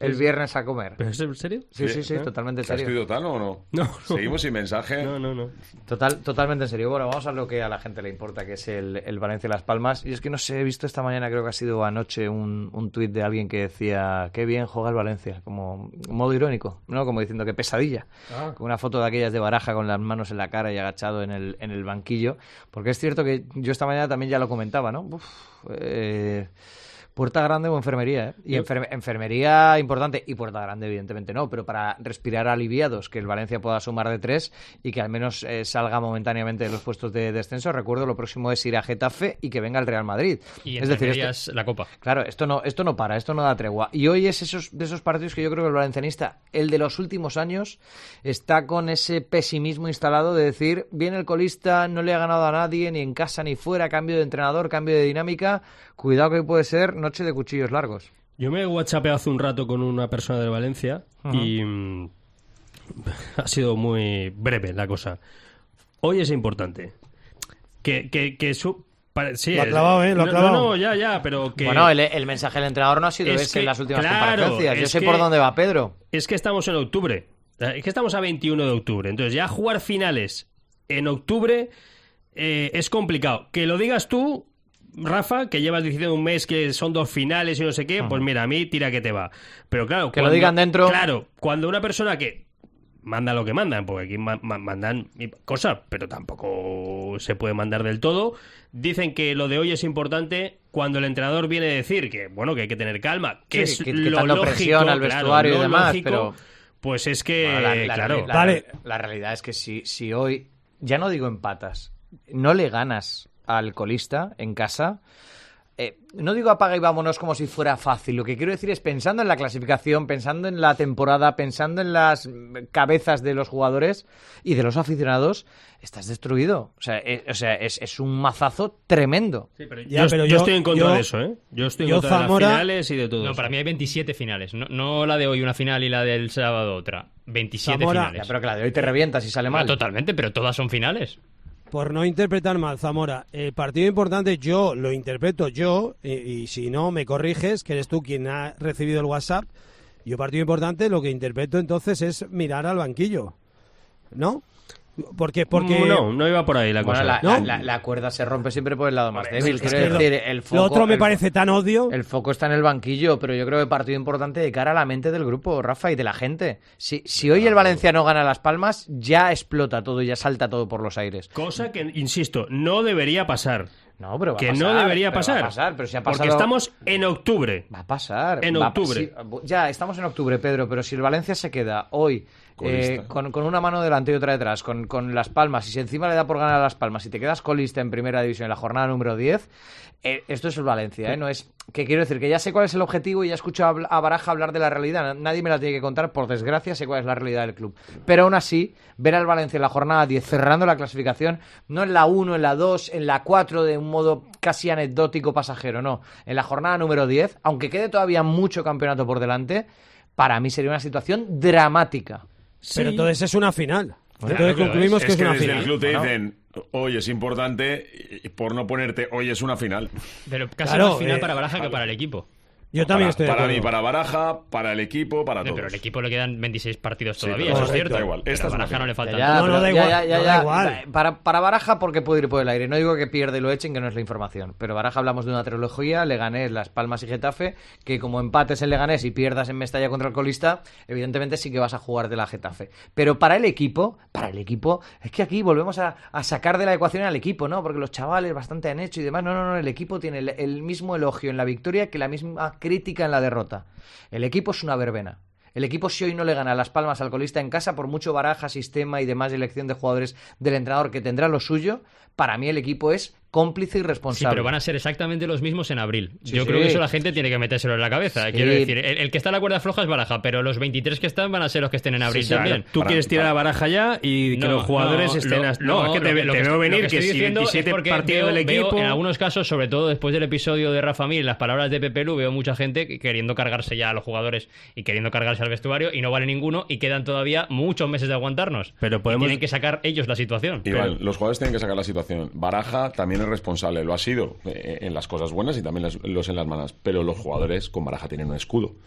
el viernes a comer. ¿Pero es en serio? Sí, totalmente en serio. ¿Castigo total o no? No. Seguimos sin mensaje. No. Totalmente en serio. Bueno, vamos a lo que a la gente le importa, que es el Valencia Las Palmas. Y es que no sé, he visto esta mañana, creo que ha sido anoche, un tuit de alguien que decía qué bien juega el Valencia, como modo irónico, ¿no? Como diciendo que pesadilla. Con una foto de aquellas de Baraja con las manos en la cara y agachado en el banquillo. Porque es cierto que yo esta mañana también ya lo comentaba, ¿no? Puerta grande o enfermería, ¿eh? Y enfermería importante, y puerta grande evidentemente no, pero para respirar aliviados, que el Valencia pueda sumar de 3 y que al menos salga momentáneamente de los puestos de descenso. Recuerdo, lo próximo es ir a Getafe y que venga el Real Madrid. Y es decir, la Copa. Claro, esto no para, esto no da tregua. Y hoy es de esos partidos que yo creo que el valencianista, el de los últimos años, está con ese pesimismo instalado de decir, viene el colista, no le ha ganado a nadie, ni en casa ni fuera, cambio de entrenador, cambio de dinámica, cuidado que hoy puede ser noche de cuchillos largos. Yo me whatsappeé hace un rato con una persona de Valencia y ha sido muy breve la cosa. Hoy es importante sí, lo ha clavado, lo ha clavado. No, ya, pero que... Bueno, el mensaje del entrenador no ha sido ese en las últimas comparecencias. Yo sé por dónde va Pedro. Es que estamos en octubre. Es que estamos a 21 de octubre. Entonces ya jugar finales en octubre es complicado. Que lo digas tú, Rafa, que llevas diciendo un mes que son 2 finales y no sé qué, pues mira, a mí tira que te va. Pero claro, que lo digan dentro. Claro, cuando una persona que manda lo que mandan, porque aquí mandan cosas, pero tampoco se puede mandar del todo, dicen que lo de hoy es importante cuando el entrenador viene a decir que, bueno, que hay que tener calma, que sí, es lo lógico, presión al vestuario y demás, lógico, pero... Pues es que, La realidad es que si hoy, ya no digo empatas, no le ganas al colista en casa, no digo apaga y vámonos como si fuera fácil. Lo que quiero decir es, pensando en la clasificación, pensando en la temporada, pensando en las cabezas de los jugadores y de los aficionados, estás destruido. O sea, es un mazazo tremendo. Sí, pero yo estoy en contra de eso, ¿eh? Yo estoy en contra de las finales y de todo eso. Para mí hay 27 finales. No la de hoy una final y la del sábado otra. 27 finales. Ya, pero que la de hoy te revientas y sale mal. Totalmente, pero todas son finales. Por no interpretar mal, Zamora, el partido importante yo lo interpreto y si no me corriges, que eres tú quien ha recibido el WhatsApp, yo partido importante lo que interpreto entonces es mirar al banquillo, ¿no? Porque no iba por ahí la cosa. La cuerda se rompe siempre por el lado más débil. Quiero decir, el foco, lo otro me parece tan odio. El foco está en el banquillo, pero yo creo que partido importante de cara a la mente del grupo, Rafa, y de la gente. Si hoy el Valencia no gana Las Palmas, ya explota todo y ya salta todo por los aires. Cosa que, insisto, no debería pasar. No, pero no debería pasar. Va a pasar, pero si ha pasado... Porque estamos en octubre. Va a pasar. En octubre. Ya, estamos en octubre, Pedro, pero si el Valencia se queda hoy con una mano delante y otra detrás, con Las Palmas, y si encima le da por ganar a Las Palmas y te quedas colista en primera división en la jornada número 10, esto es el Valencia, no es... Que quiero decir que ya sé cuál es el objetivo y ya escucho a Baraja hablar de la realidad. Nadie me la tiene que contar, por desgracia sé cuál es la realidad del club. Pero aún así, ver al Valencia en la jornada 10 cerrando la clasificación, no en la 1, en la 2, en la 4 de un modo casi anecdótico pasajero, no. En la jornada número 10, aunque quede todavía mucho campeonato por delante, para mí sería una situación dramática. Sí. Pero entonces es una final. Entonces concluimos que es una final. El club te dicen, hoy es importante, y por no ponerte, hoy es una final. Pero casi más final para Baraja que para el equipo. Yo también estoy de acuerdo. Para mí, para Baraja, para el equipo, para todos. Pero al equipo le quedan 26 partidos todavía, eso es cierto. Da igual. Pero a Baraja no le falta da igual. Para Baraja, porque puede ir por el aire. No digo que pierde y lo echen, que no es la información. Pero Baraja hablamos de una trilogía, Leganés, Las Palmas y Getafe, que como empates en Leganés y pierdas en Mestalla contra el colista, evidentemente sí que vas a jugar de la Getafe. Pero para el equipo, es que aquí volvemos a sacar de la ecuación al equipo, ¿no? Porque los chavales bastante han hecho y demás. No, el equipo tiene el mismo elogio en la victoria que la misma crítica en la derrota. El equipo es una verbena. El equipo, si hoy no le gana Las Palmas al colista en casa, por mucho Baraja, sistema y demás elección de jugadores del entrenador que tendrá lo suyo, para mí el equipo es cómplice y responsable. Sí, pero van a ser exactamente los mismos en abril. Yo creo que eso la gente tiene que metérselo en la cabeza. Quiero decir, el que está en la cuerda floja es Baraja, pero los 23 que están van a ser los que estén en abril también. Tú quieres tirar a Baraja ya y que los jugadores estén... Es que te veo venir que si 27 partidos del equipo... En algunos casos, sobre todo después del episodio de Rafa Mir, las palabras de Pepe Lu, veo mucha gente queriendo cargarse ya a los jugadores y queriendo cargarse al vestuario y no vale ninguno y quedan todavía muchos meses de aguantarnos. Pero tienen que sacar ellos la situación. Iván, los jugadores tienen que sacar la situación. Baraja también es responsable, lo ha sido en las cosas buenas y también en las malas, pero los jugadores con Baraja tienen un escudo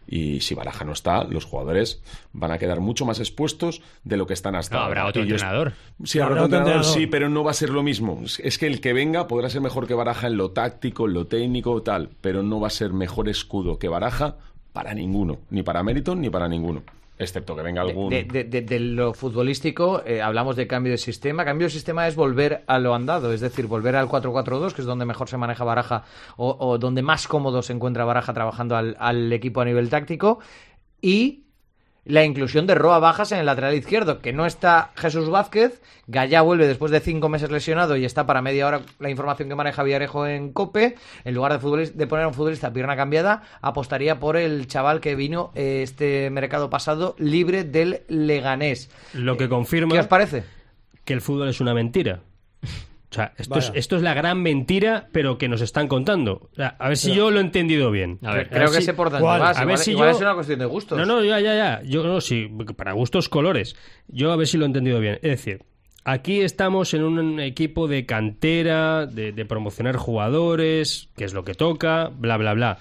Y si Baraja no está, los jugadores van a quedar mucho más expuestos de lo que están hasta ahora. Habrá otro entrenador. Sí, habrá otro entrenador, sí, pero no va a ser lo mismo. Es que el que venga podrá ser mejor que Baraja en lo táctico, en lo técnico, tal, pero no va a ser mejor escudo que Baraja para ninguno, ni para Meriton ni para ninguno. Excepto que venga algún... De lo futbolístico, hablamos de cambio de sistema. Cambio de sistema es volver a lo andado, es decir, volver al 4-4-2, que es donde mejor se maneja Baraja o donde más cómodo se encuentra Baraja trabajando al equipo a nivel táctico. Y la inclusión de Roa Bajas en el lateral izquierdo, que no está Jesús Vázquez. Gallá vuelve después de 5 meses lesionado y está para media hora, la información que maneja Villarejo en COPE. En lugar de poner a un futbolista pierna cambiada, apostaría por el chaval que vino este mercado pasado libre del Leganés. Lo que confirma... ¿Qué os parece? Que el fútbol es una mentira. O sea, esto es la gran mentira, pero que nos están contando. O sea, a ver si yo lo he entendido bien. A ver, creo que sé por dónde vas. Igual es una cuestión de gustos. No, ya. Yo no, sí, para gustos colores. Yo a ver si lo he entendido bien. Es decir, aquí estamos en un equipo de cantera, de promocionar jugadores, que es lo que toca, bla, bla, bla.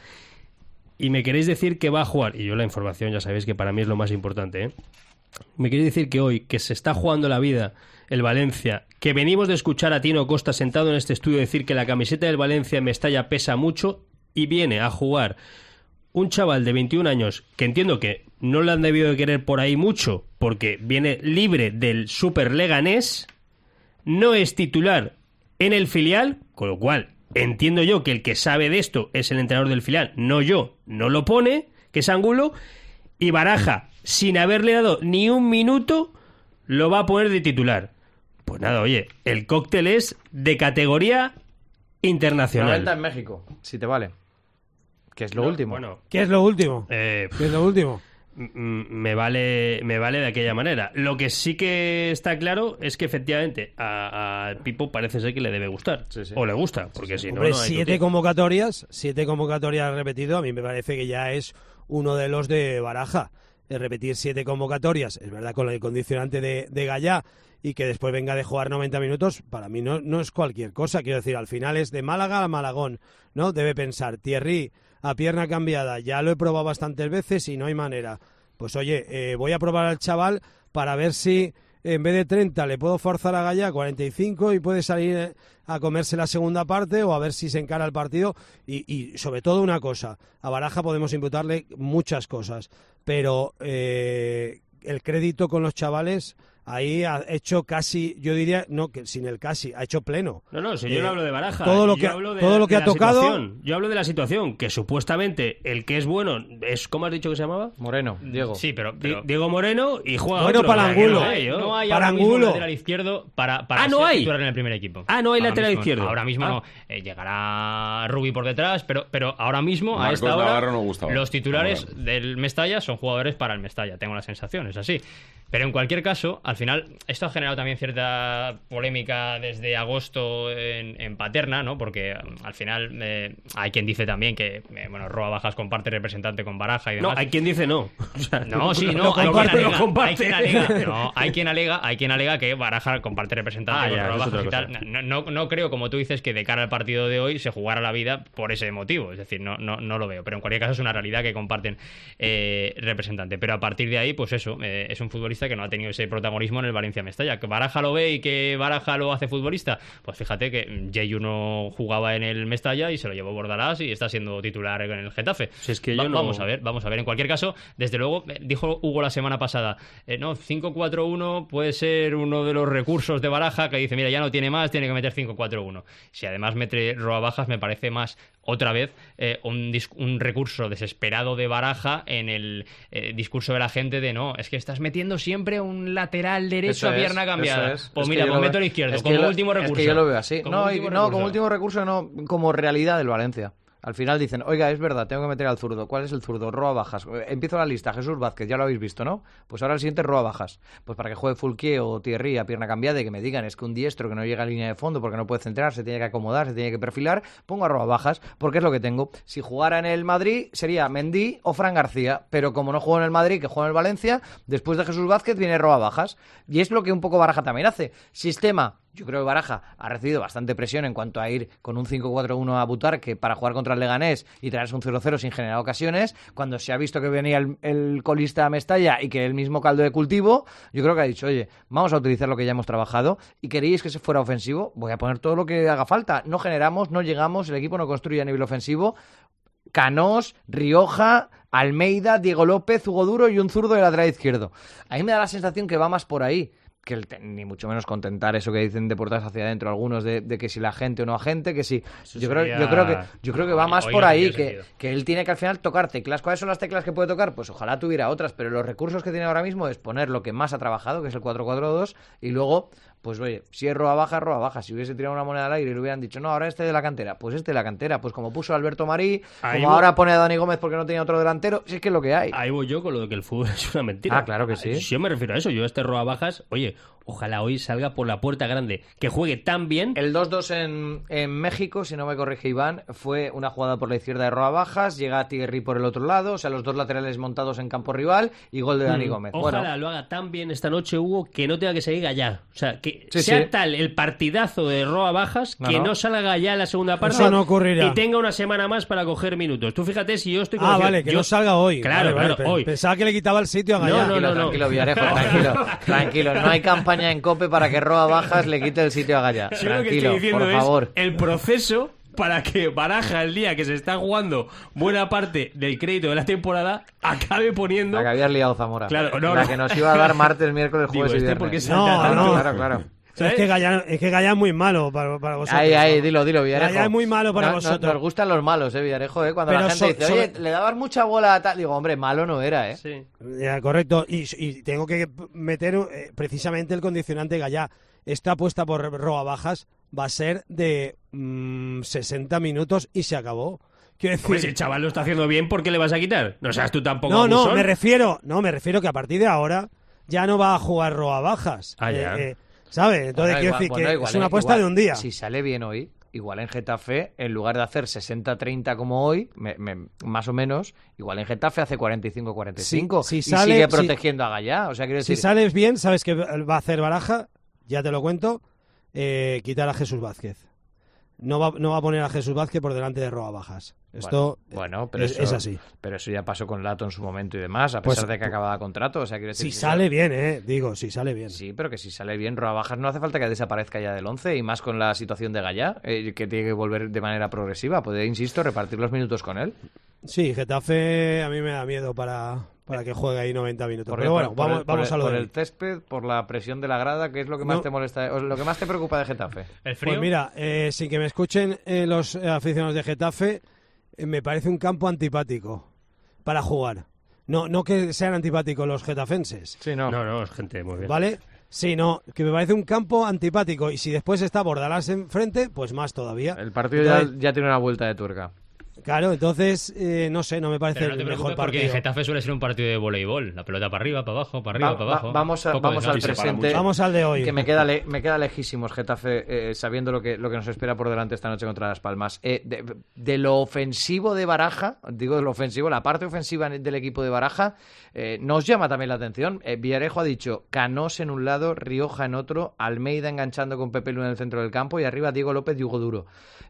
Y me queréis decir que va a jugar, y yo la información ya sabéis que para mí es lo más importante, ¿eh? Me queréis decir que hoy, que se está jugando la vida el Valencia, que venimos de escuchar a Tino Costa sentado en este estudio decir que la camiseta del Valencia en Mestalla pesa mucho, y viene a jugar un chaval de 21 años, que entiendo que no le han debido de querer por ahí mucho, porque viene libre del Super Leganés, no es titular en el filial, con lo cual entiendo yo que el que sabe de esto es el entrenador del filial, no yo, no lo pone, que es Angulo, y Baraja, sin haberle dado ni un minuto, lo va a poner de titular. Pues nada, oye, el cóctel es de categoría internacional. 90 en México, si te vale. ¿Qué es lo último? Bueno, ¿qué es lo último? ¿Qué es lo último? Me vale de aquella manera. Lo que sí que está claro es que efectivamente a Pipo parece ser que le debe gustar. Sí. O le gusta, porque si no, hombre, no hay 7 convocatorias repetido, a mí me parece que ya es uno de los de Baraja. Repetir 7 convocatorias, es verdad, con el condicionante de Gallá, y que después venga de jugar 90 minutos, para mí no es cualquier cosa. Quiero decir, al final es de Málaga a Malagón, ¿no? Debe pensar, Thierry, a pierna cambiada, ya lo he probado bastantes veces y no hay manera. Pues oye, voy a probar al chaval para ver si en vez de 30 le puedo forzar a Gallá 45 y puede salir a comerse la segunda parte, o a ver si se encara el partido. Y sobre todo una cosa, a Baraja podemos imputarle muchas cosas, pero el crédito con los chavales ahí ha hecho casi, yo diría, no, que sin el casi, ha hecho pleno. No, si yo no hablo de Baraja. Todo lo que ha tocado. Situación. Yo hablo de la situación, que supuestamente el que es bueno es, ¿cómo has dicho que se llamaba? Moreno, Diego. Sí, pero Diego Moreno, y juega bueno, otro. Para Angulo. No hay ahora mismo lateral izquierdo para no ser hay titular en el primer equipo. No hay lateral izquierdo. Ahora mismo no. Llegará Rubi por detrás, pero ahora mismo, Marcos a esta hora, Navarro no gustaba. Los titulares del Mestalla son jugadores para el Mestalla. Tengo la sensación, es así. Pero en cualquier caso, al final, esto ha generado también cierta polémica desde agosto en Paterna, ¿no? Porque al final hay quien dice también que, Roa Bajas comparte representante con Baraja y demás. No, hay quien dice no. O sea, hay quien alega que Baraja comparte representante con Roa Bajas y tal. No creo, como tú dices, que de cara al partido de hoy se jugara la vida por ese motivo. Es decir, no lo veo. Pero en cualquier caso es una realidad que comparten representante. Pero a partir de ahí, pues eso, es un futbolista que no ha tenido ese protagonismo en el Valencia-Mestalla. ¿Que Baraja lo ve y que Baraja lo hace futbolista? Pues fíjate que Yeyu no jugaba en el Mestalla y se lo llevó Bordalás y está siendo titular en el Getafe. Si es que Vamos a ver. En cualquier caso, desde luego, dijo Hugo la semana pasada, 5-4-1 puede ser uno de los recursos de Baraja, que dice, mira, ya no tiene más, tiene que meter 5-4-1. Si además mete Roa Bajas, me parece más, otra vez, un recurso desesperado de Baraja en el discurso de la gente de no, es que estás metiendo siempre un lateral derecho a pierna cambiada. Pues mira, pues meto el izquierdo, como último recurso. Es que yo lo veo así. Como último recurso, no, como realidad del Valencia. Al final dicen, oiga, es verdad, tengo que meter al zurdo. ¿Cuál es el zurdo? Roa Bajas. Empiezo la lista. Jesús Vázquez, ya lo habéis visto, ¿no? Pues ahora el siguiente es Roa Bajas. Pues para que juegue Fulquier o Thierry a pierna cambiada y que me digan, es que un diestro que no llega a línea de fondo porque no puede centrar, se tiene que acomodar, se tiene que perfilar, pongo a Roa Bajas porque es lo que tengo. Si jugara en el Madrid sería Mendy o Fran García, pero como no juego en el Madrid, que juego en el Valencia, después de Jesús Vázquez viene Roa Bajas. Y es lo que un poco Baraja también hace. Sistema Yo creo que Baraja ha recibido bastante presión en cuanto a ir con un 5-4-1 a Butarque para jugar contra el Leganés y traerse un 0-0 sin generar ocasiones. Cuando se ha visto que venía el colista a Mestalla y que el mismo caldo de cultivo, yo creo que ha dicho, oye, vamos a utilizar lo que ya hemos trabajado y queréis que se fuera ofensivo, voy a poner todo lo que haga falta. No generamos, no llegamos, el equipo no construye a nivel ofensivo. Canós, Rioja, Almeida, Diego López, Hugo Duro y un zurdo de lateral izquierdo. A mí me da la sensación que va más por ahí, que ni mucho menos contentar eso que dicen de portadas hacia adentro algunos de que si la gente o no agente, que sí. Yo creo que va más por ahí, que él tiene que al final tocar teclas. ¿Cuáles son las teclas que puede tocar? Pues ojalá tuviera otras, pero los recursos que tiene ahora mismo es poner lo que más ha trabajado, que es el 4-4-2, y luego, pues oye, si es roa baja. Si hubiese tirado una moneda al aire y le hubieran dicho, no, ahora este de la cantera, pues este de la cantera, pues como puso Alberto Marí, como ahora pone a Dani Gómez porque no tenía otro delantero, si es que es lo que hay. Ahí voy yo con lo de que el fútbol es una mentira. Ah, claro que sí. Yo me refiero a eso, yo este roa bajas, oye, ojalá hoy salga por la puerta grande, que juegue tan bien. El 2-2 en México, si no me corrige Iván, fue una jugada por la izquierda de Roa Bajas, llega Thierry por el otro lado, o sea, los dos laterales montados en campo rival y gol de Dani Gómez. Ojalá lo haga tan bien esta noche, Hugo, que no tenga que seguir Gallá. O sea, que sea tal el partidazo de Roa Bajas que no salga Gallá en la segunda parte. Eso no ocurrirá. Y tenga una semana más para coger minutos. Tú fíjate si yo estoy con vale, que no salga hoy. Claro, vale, hoy. Pensaba que le quitaba el sitio a Gallá. No. Tranquilo, Villarejo, tranquilo. No hay campaña en COPE para que Roa Bajas le quite el sitio a Gallá. Tranquilo, por favor. El proceso para que Baraja, el día que se está jugando buena parte del crédito de la temporada, acabe poniendo... La que habías liado Zamora. Claro, que nos iba a dar martes, miércoles, jueves y viernes. Claro. Es que Gallá es muy malo para vosotros. Ahí, dilo, Villarejo. Gallá es muy malo para vosotros. Nos gustan los malos, Villarejo, Cuando la gente dice, oye, le dabas mucha bola a tal... Digo, hombre, malo no era, Sí. Ya, correcto. Y tengo que meter precisamente el condicionante Gallá. Esta apuesta por Roa Bajas va a ser de 60 minutos y se acabó. Quiero decir... Pues si el chaval lo está haciendo bien, ¿por qué le vas a quitar? No seas tú tampoco No, abusón. me refiero que a partir de ahora ya no va a jugar Roa Bajas. ¿Sabes? Entonces quiero decir que es una apuesta de un día. Si sale bien hoy, igual en Getafe, en lugar de hacer 60-30 como hoy, más o menos, igual en Getafe hace 45-45 y sigue protegiendo a Gallá. O sea, quiero decir... Si sales bien, ¿sabes qué va a hacer Baraja? Ya te lo cuento, quitar a Jesús Vázquez. No va a poner a Jesús Vázquez por delante de Roa Bajas. Esto pero es así. Pero eso ya pasó con Lato en su momento y demás, a pesar de que acababa contrato. O sea, quiero decir, si sale bien, si sale bien. Sí, pero que si sale bien Roa Bajas no hace falta que desaparezca ya del 11 y más con la situación de Gallá, que tiene que volver de manera progresiva. Puede, insisto, repartir los minutos con él. Sí, Getafe a mí me da miedo para que juegue ahí 90 minutos. Pero bueno, vamos a lo por el césped, por la presión de la grada, ¿qué es lo que más te molesta, o lo que más te preocupa de Getafe? ¿El frío? Pues mira, sin que me escuchen los aficionados de Getafe, me parece un campo antipático para jugar. No que sean antipáticos los getafenses. Sí, no. No, es gente muy bien. ¿Vale? Sí, no, que me parece un campo antipático. Y si después está Bordalás enfrente, pues más todavía. El partido ya tiene una vuelta de tuerca. Claro, entonces, no sé, no me parece el mejor partido. Porque Getafe suele ser un partido de voleibol. La pelota para arriba, para abajo, para arriba, para abajo. Vamos al presente. Vamos al de hoy. Que me queda lejísimos Getafe, sabiendo lo que nos espera por delante esta noche contra Las Palmas. De lo ofensivo de Baraja, digo de lo ofensivo, la parte ofensiva del equipo de Baraja, nos llama también la atención. Villarejo ha dicho Canós en un lado, Rioja en otro, Almeida enganchando con Pepe Luna en el centro del campo y arriba Diego López y Hugo Duro.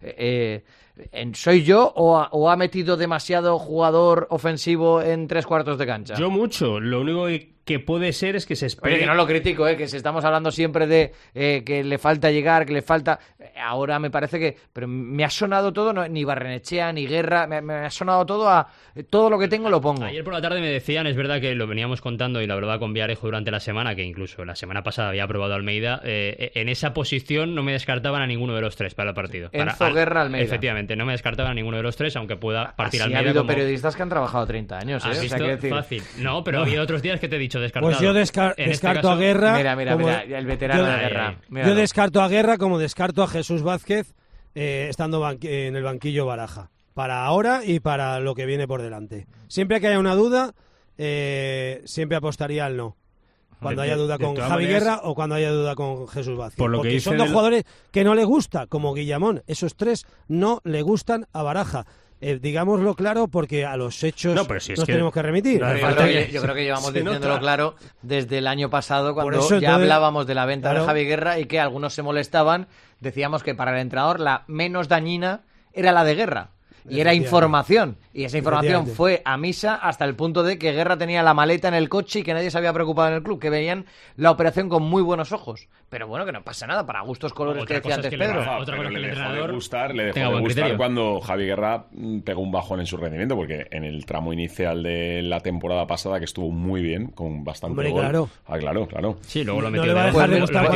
¿Soy yo o ha metido demasiado jugador ofensivo en 3/4 de cancha? Yo mucho. Lo único que puede ser es que se espere... Oye, que no lo critico, que si estamos hablando siempre de que le falta llegar, que le falta... Ahora me parece que... Pero me ha sonado todo, ni Barrenechea, ni Guerra, me ha sonado todo a... Todo lo que tengo lo pongo. Ayer por la tarde me decían, es verdad que lo veníamos contando y la verdad con Villarejo durante la semana, que incluso la semana pasada había aprobado Almeida, en esa posición no me descartaban a ninguno de los tres para el partido. Guerra, Almeida. Efectivamente, no me descartaban a ninguno de los tres, aunque pueda partir Almeida. Ha habido periodistas que han trabajado 30 años, ¿Has visto? Decir... Fácil. No, pero ha habido otros días que te he dicho descartado. Pues yo descarto a Guerra. Mira, el veterano de Guerra. Yo descarto a Guerra como descarto a Jesús Vázquez estando en el banquillo Baraja. Para ahora y para lo que viene por delante. Siempre que haya una duda, siempre apostaría al no. Cuando haya duda con Javi Guerra o cuando haya duda con Jesús Vázquez. Porque son dos jugadores que no le gusta, como Guillamón. Esos tres no le gustan a Baraja. Digámoslo claro, porque a los hechos no, pero si es nos que tenemos que remitir. Yo creo que llevamos diciéndolo claro desde el año pasado, cuando ya hablábamos de la venta de Javi Guerra y que algunos se molestaban. Decíamos que para el entrenador la menos dañina era la de Guerra. Y era información. Y esa información fue a misa hasta el punto de que Guerra tenía la maleta en el coche y que nadie se había preocupado en el club, que veían la operación con muy buenos ojos. Pero bueno, que no pasa nada, para gustos colores, que decía antes Pedro. Le dejó de gustar cuando Javi Guerra pegó un bajón en su rendimiento, porque en el tramo inicial de la temporada pasada, que estuvo muy bien, con bastante gol. Claro. Claro. Sí, luego lo no metió le va a dejar de gustar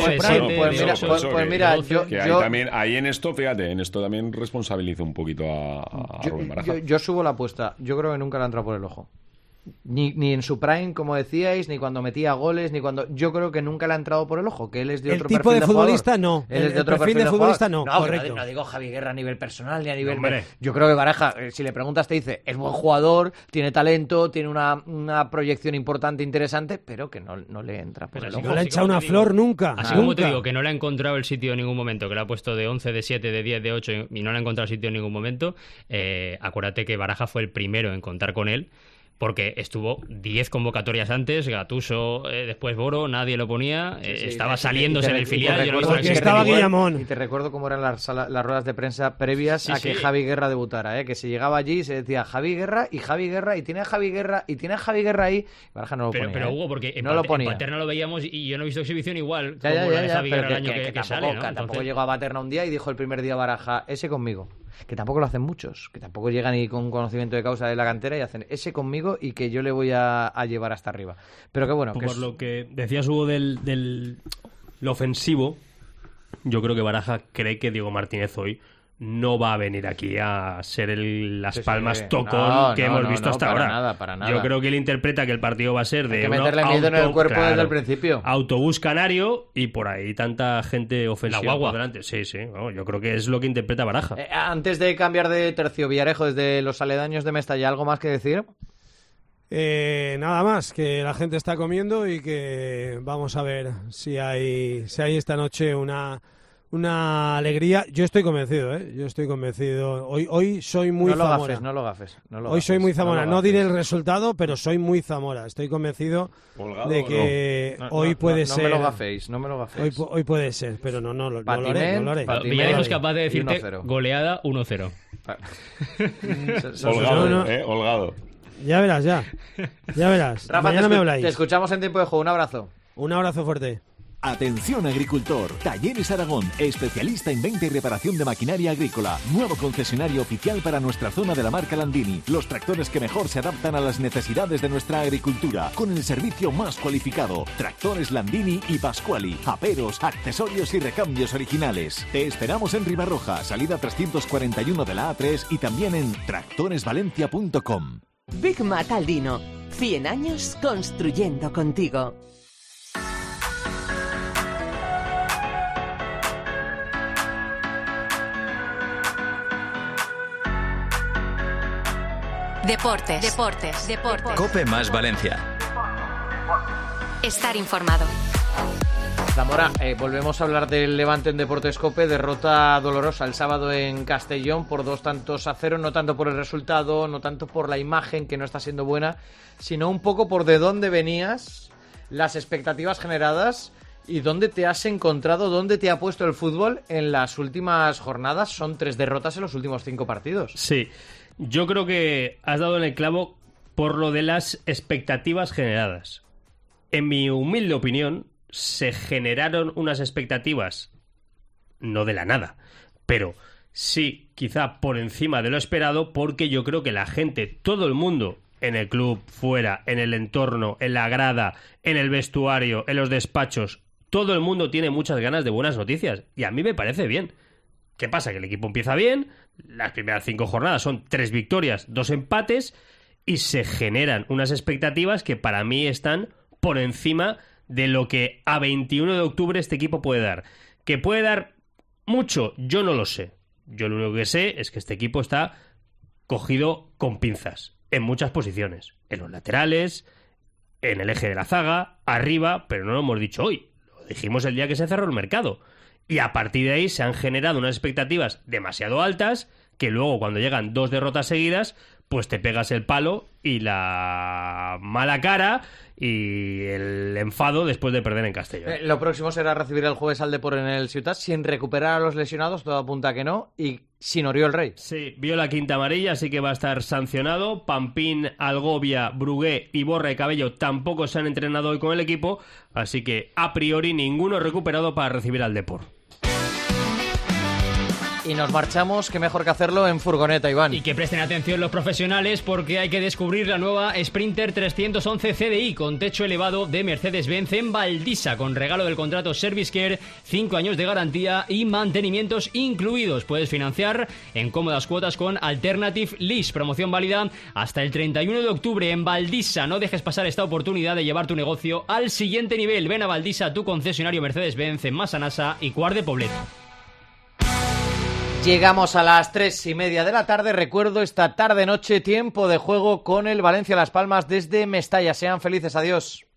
pues mira, también, ahí en esto, fíjate, en esto también responsabilizo un poquito a Rubén Baraja. Yo subo la apuesta. Yo creo que nunca le ha entrado por el ojo. Ni en su prime, como decíais, ni cuando metía goles, ni cuando... Yo creo que nunca le ha entrado por el ojo, que él es de otro perfil de tipo de futbolista jugador. no. Él es de otro perfil de futbolista no, No, correcto. No digo Javi Guerra a nivel personal ni a nivel... Yo creo que Baraja, si le preguntas, te dice, es buen jugador, tiene talento, tiene una proyección importante, interesante, pero que no le entra por el ojo. No le ha echado una flor nunca. Así como te digo, que no le ha encontrado el sitio en ningún momento, que le ha puesto de 11, de 7, de 10, de 8 y no le ha encontrado el sitio en ningún momento, acuérdate que Baraja fue el primero en contar con él, porque estuvo 10 convocatorias antes, Gattuso, después Boro, nadie lo ponía, estaba saliéndose del filial. Porque estaba Guillamón. Y te recuerdo cómo eran las ruedas de prensa previas a que Javi Guerra debutara, que se llegaba allí y se decía Javi Guerra, y tiene a Javi Guerra, y tiene a Javi Guerra ahí, y Baraja no lo ponía. Pero Hugo, porque en Paterna lo veíamos y yo no he visto exhibición igual como la de Javi Guerra el año que sale, ¿no? Tampoco llegó a Paterna un día y dijo el primer día Baraja, ese conmigo. Que tampoco lo hacen muchos, que tampoco llegan ni con conocimiento de causa de la cantera y hacen ese conmigo y que yo le voy a llevar hasta arriba. Pero que bueno... Por lo que decías, Hugo, del lo ofensivo, yo creo que Baraja cree que Diego Martínez hoy no va a venir aquí a ser Las Palmas tocón que hemos visto hasta ahora. Para nada. Yo creo que él interpreta que el partido va a ser de hay que meterle miedo en el cuerpo desde el principio. Autobús canario y por ahí tanta gente ofensiva por delante. Sí, no, yo creo que es lo que interpreta Baraja. Antes de cambiar de tercio, Villarejo, desde los aledaños de Mestalla, ¿algo más que decir? Nada más, que la gente está comiendo y que vamos a ver si hay esta noche una alegría. Yo estoy convencido, Yo estoy convencido. Hoy soy muy Zamora. No lo gafes. Hoy soy muy Zamora. No diré el resultado, pero soy muy Zamora. Estoy convencido de que hoy puede ser... No me lo gaféis. Hoy puede ser, pero no lo haré. Villarejo es capaz de decirte 1-0. Goleada 1-0. Holgado. Ya verás. Rafa, mañana me habláis. Te escuchamos en tiempo de juego. Un abrazo. Un abrazo fuerte. Atención agricultor, Talleres Aragón, especialista en venta y reparación de maquinaria agrícola, nuevo concesionario oficial para nuestra zona de la marca Landini, los tractores que mejor se adaptan a las necesidades de nuestra agricultura, con el servicio más cualificado, tractores Landini y Pasquali, aperos, accesorios y recambios originales. Te esperamos en Ribarroja, salida 341 de la A3 y también en tractoresvalencia.com. Big Mat Aldino, 100 años construyendo contigo. Deportes. Cope más Valencia. Estar informado. Zamora, volvemos a hablar del Levante en Deportes Cope, derrota dolorosa el sábado en Castellón por 2-0, no tanto por el resultado, no tanto por la imagen que no está siendo buena, sino un poco por de dónde venías, las expectativas generadas y dónde te has encontrado, dónde te ha puesto el fútbol en las últimas jornadas. Son 3 derrotas en los últimos 5 partidos. Sí, yo creo que has dado en el clavo por lo de las expectativas generadas. En mi humilde opinión, se generaron unas expectativas, no de la nada, pero sí, quizá por encima de lo esperado, porque yo creo que la gente, todo el mundo, en el club, fuera, en el entorno, en la grada, en el vestuario, en los despachos, todo el mundo tiene muchas ganas de buenas noticias, y a mí me parece bien. ¿Qué pasa? Que el equipo empieza bien, las primeras 5 jornadas son 3 victorias, 2 empates, y se generan unas expectativas que para mí están por encima de lo que a 21 de octubre este equipo puede dar. ¿Que puede dar mucho? Yo no lo sé. Yo lo único que sé es que este equipo está cogido con pinzas en muchas posiciones. En los laterales, en el eje de la zaga, arriba, pero no lo hemos dicho hoy. Lo dijimos el día que se cerró el mercado. Y a partir de ahí se han generado unas expectativas demasiado altas que luego cuando llegan 2 derrotas seguidas, pues te pegas el palo y la mala cara y el enfado después de perder en Castellón. Lo próximo será recibir el jueves al Depor en el Ciutat sin recuperar a los lesionados, todo apunta que no, y sin Oriol Rey. Sí, vio la quinta amarilla, así que va a estar sancionado. Pampín, Algovia, Brugué y Borra y Cabello tampoco se han entrenado hoy con el equipo, así que a priori ninguno recuperado para recibir al Depor. Y nos marchamos, qué mejor que hacerlo en furgoneta, Iván. Y que presten atención los profesionales porque hay que descubrir la nueva Sprinter 311 CDI con techo elevado de Mercedes-Benz en Valdisa, con regalo del contrato Service Care, 5 años de garantía y mantenimientos incluidos. Puedes financiar en cómodas cuotas con Alternative Lease. Promoción válida hasta el 31 de octubre en Valdisa. No dejes pasar esta oportunidad de llevar tu negocio al siguiente nivel. Ven a Valdisa, tu concesionario Mercedes-Benz en Massanassa y Quart de Poblet. Llegamos a las 3:30 de la tarde. Recuerdo esta tarde-noche, tiempo de juego con el Valencia Las Palmas desde Mestalla. Sean felices, adiós.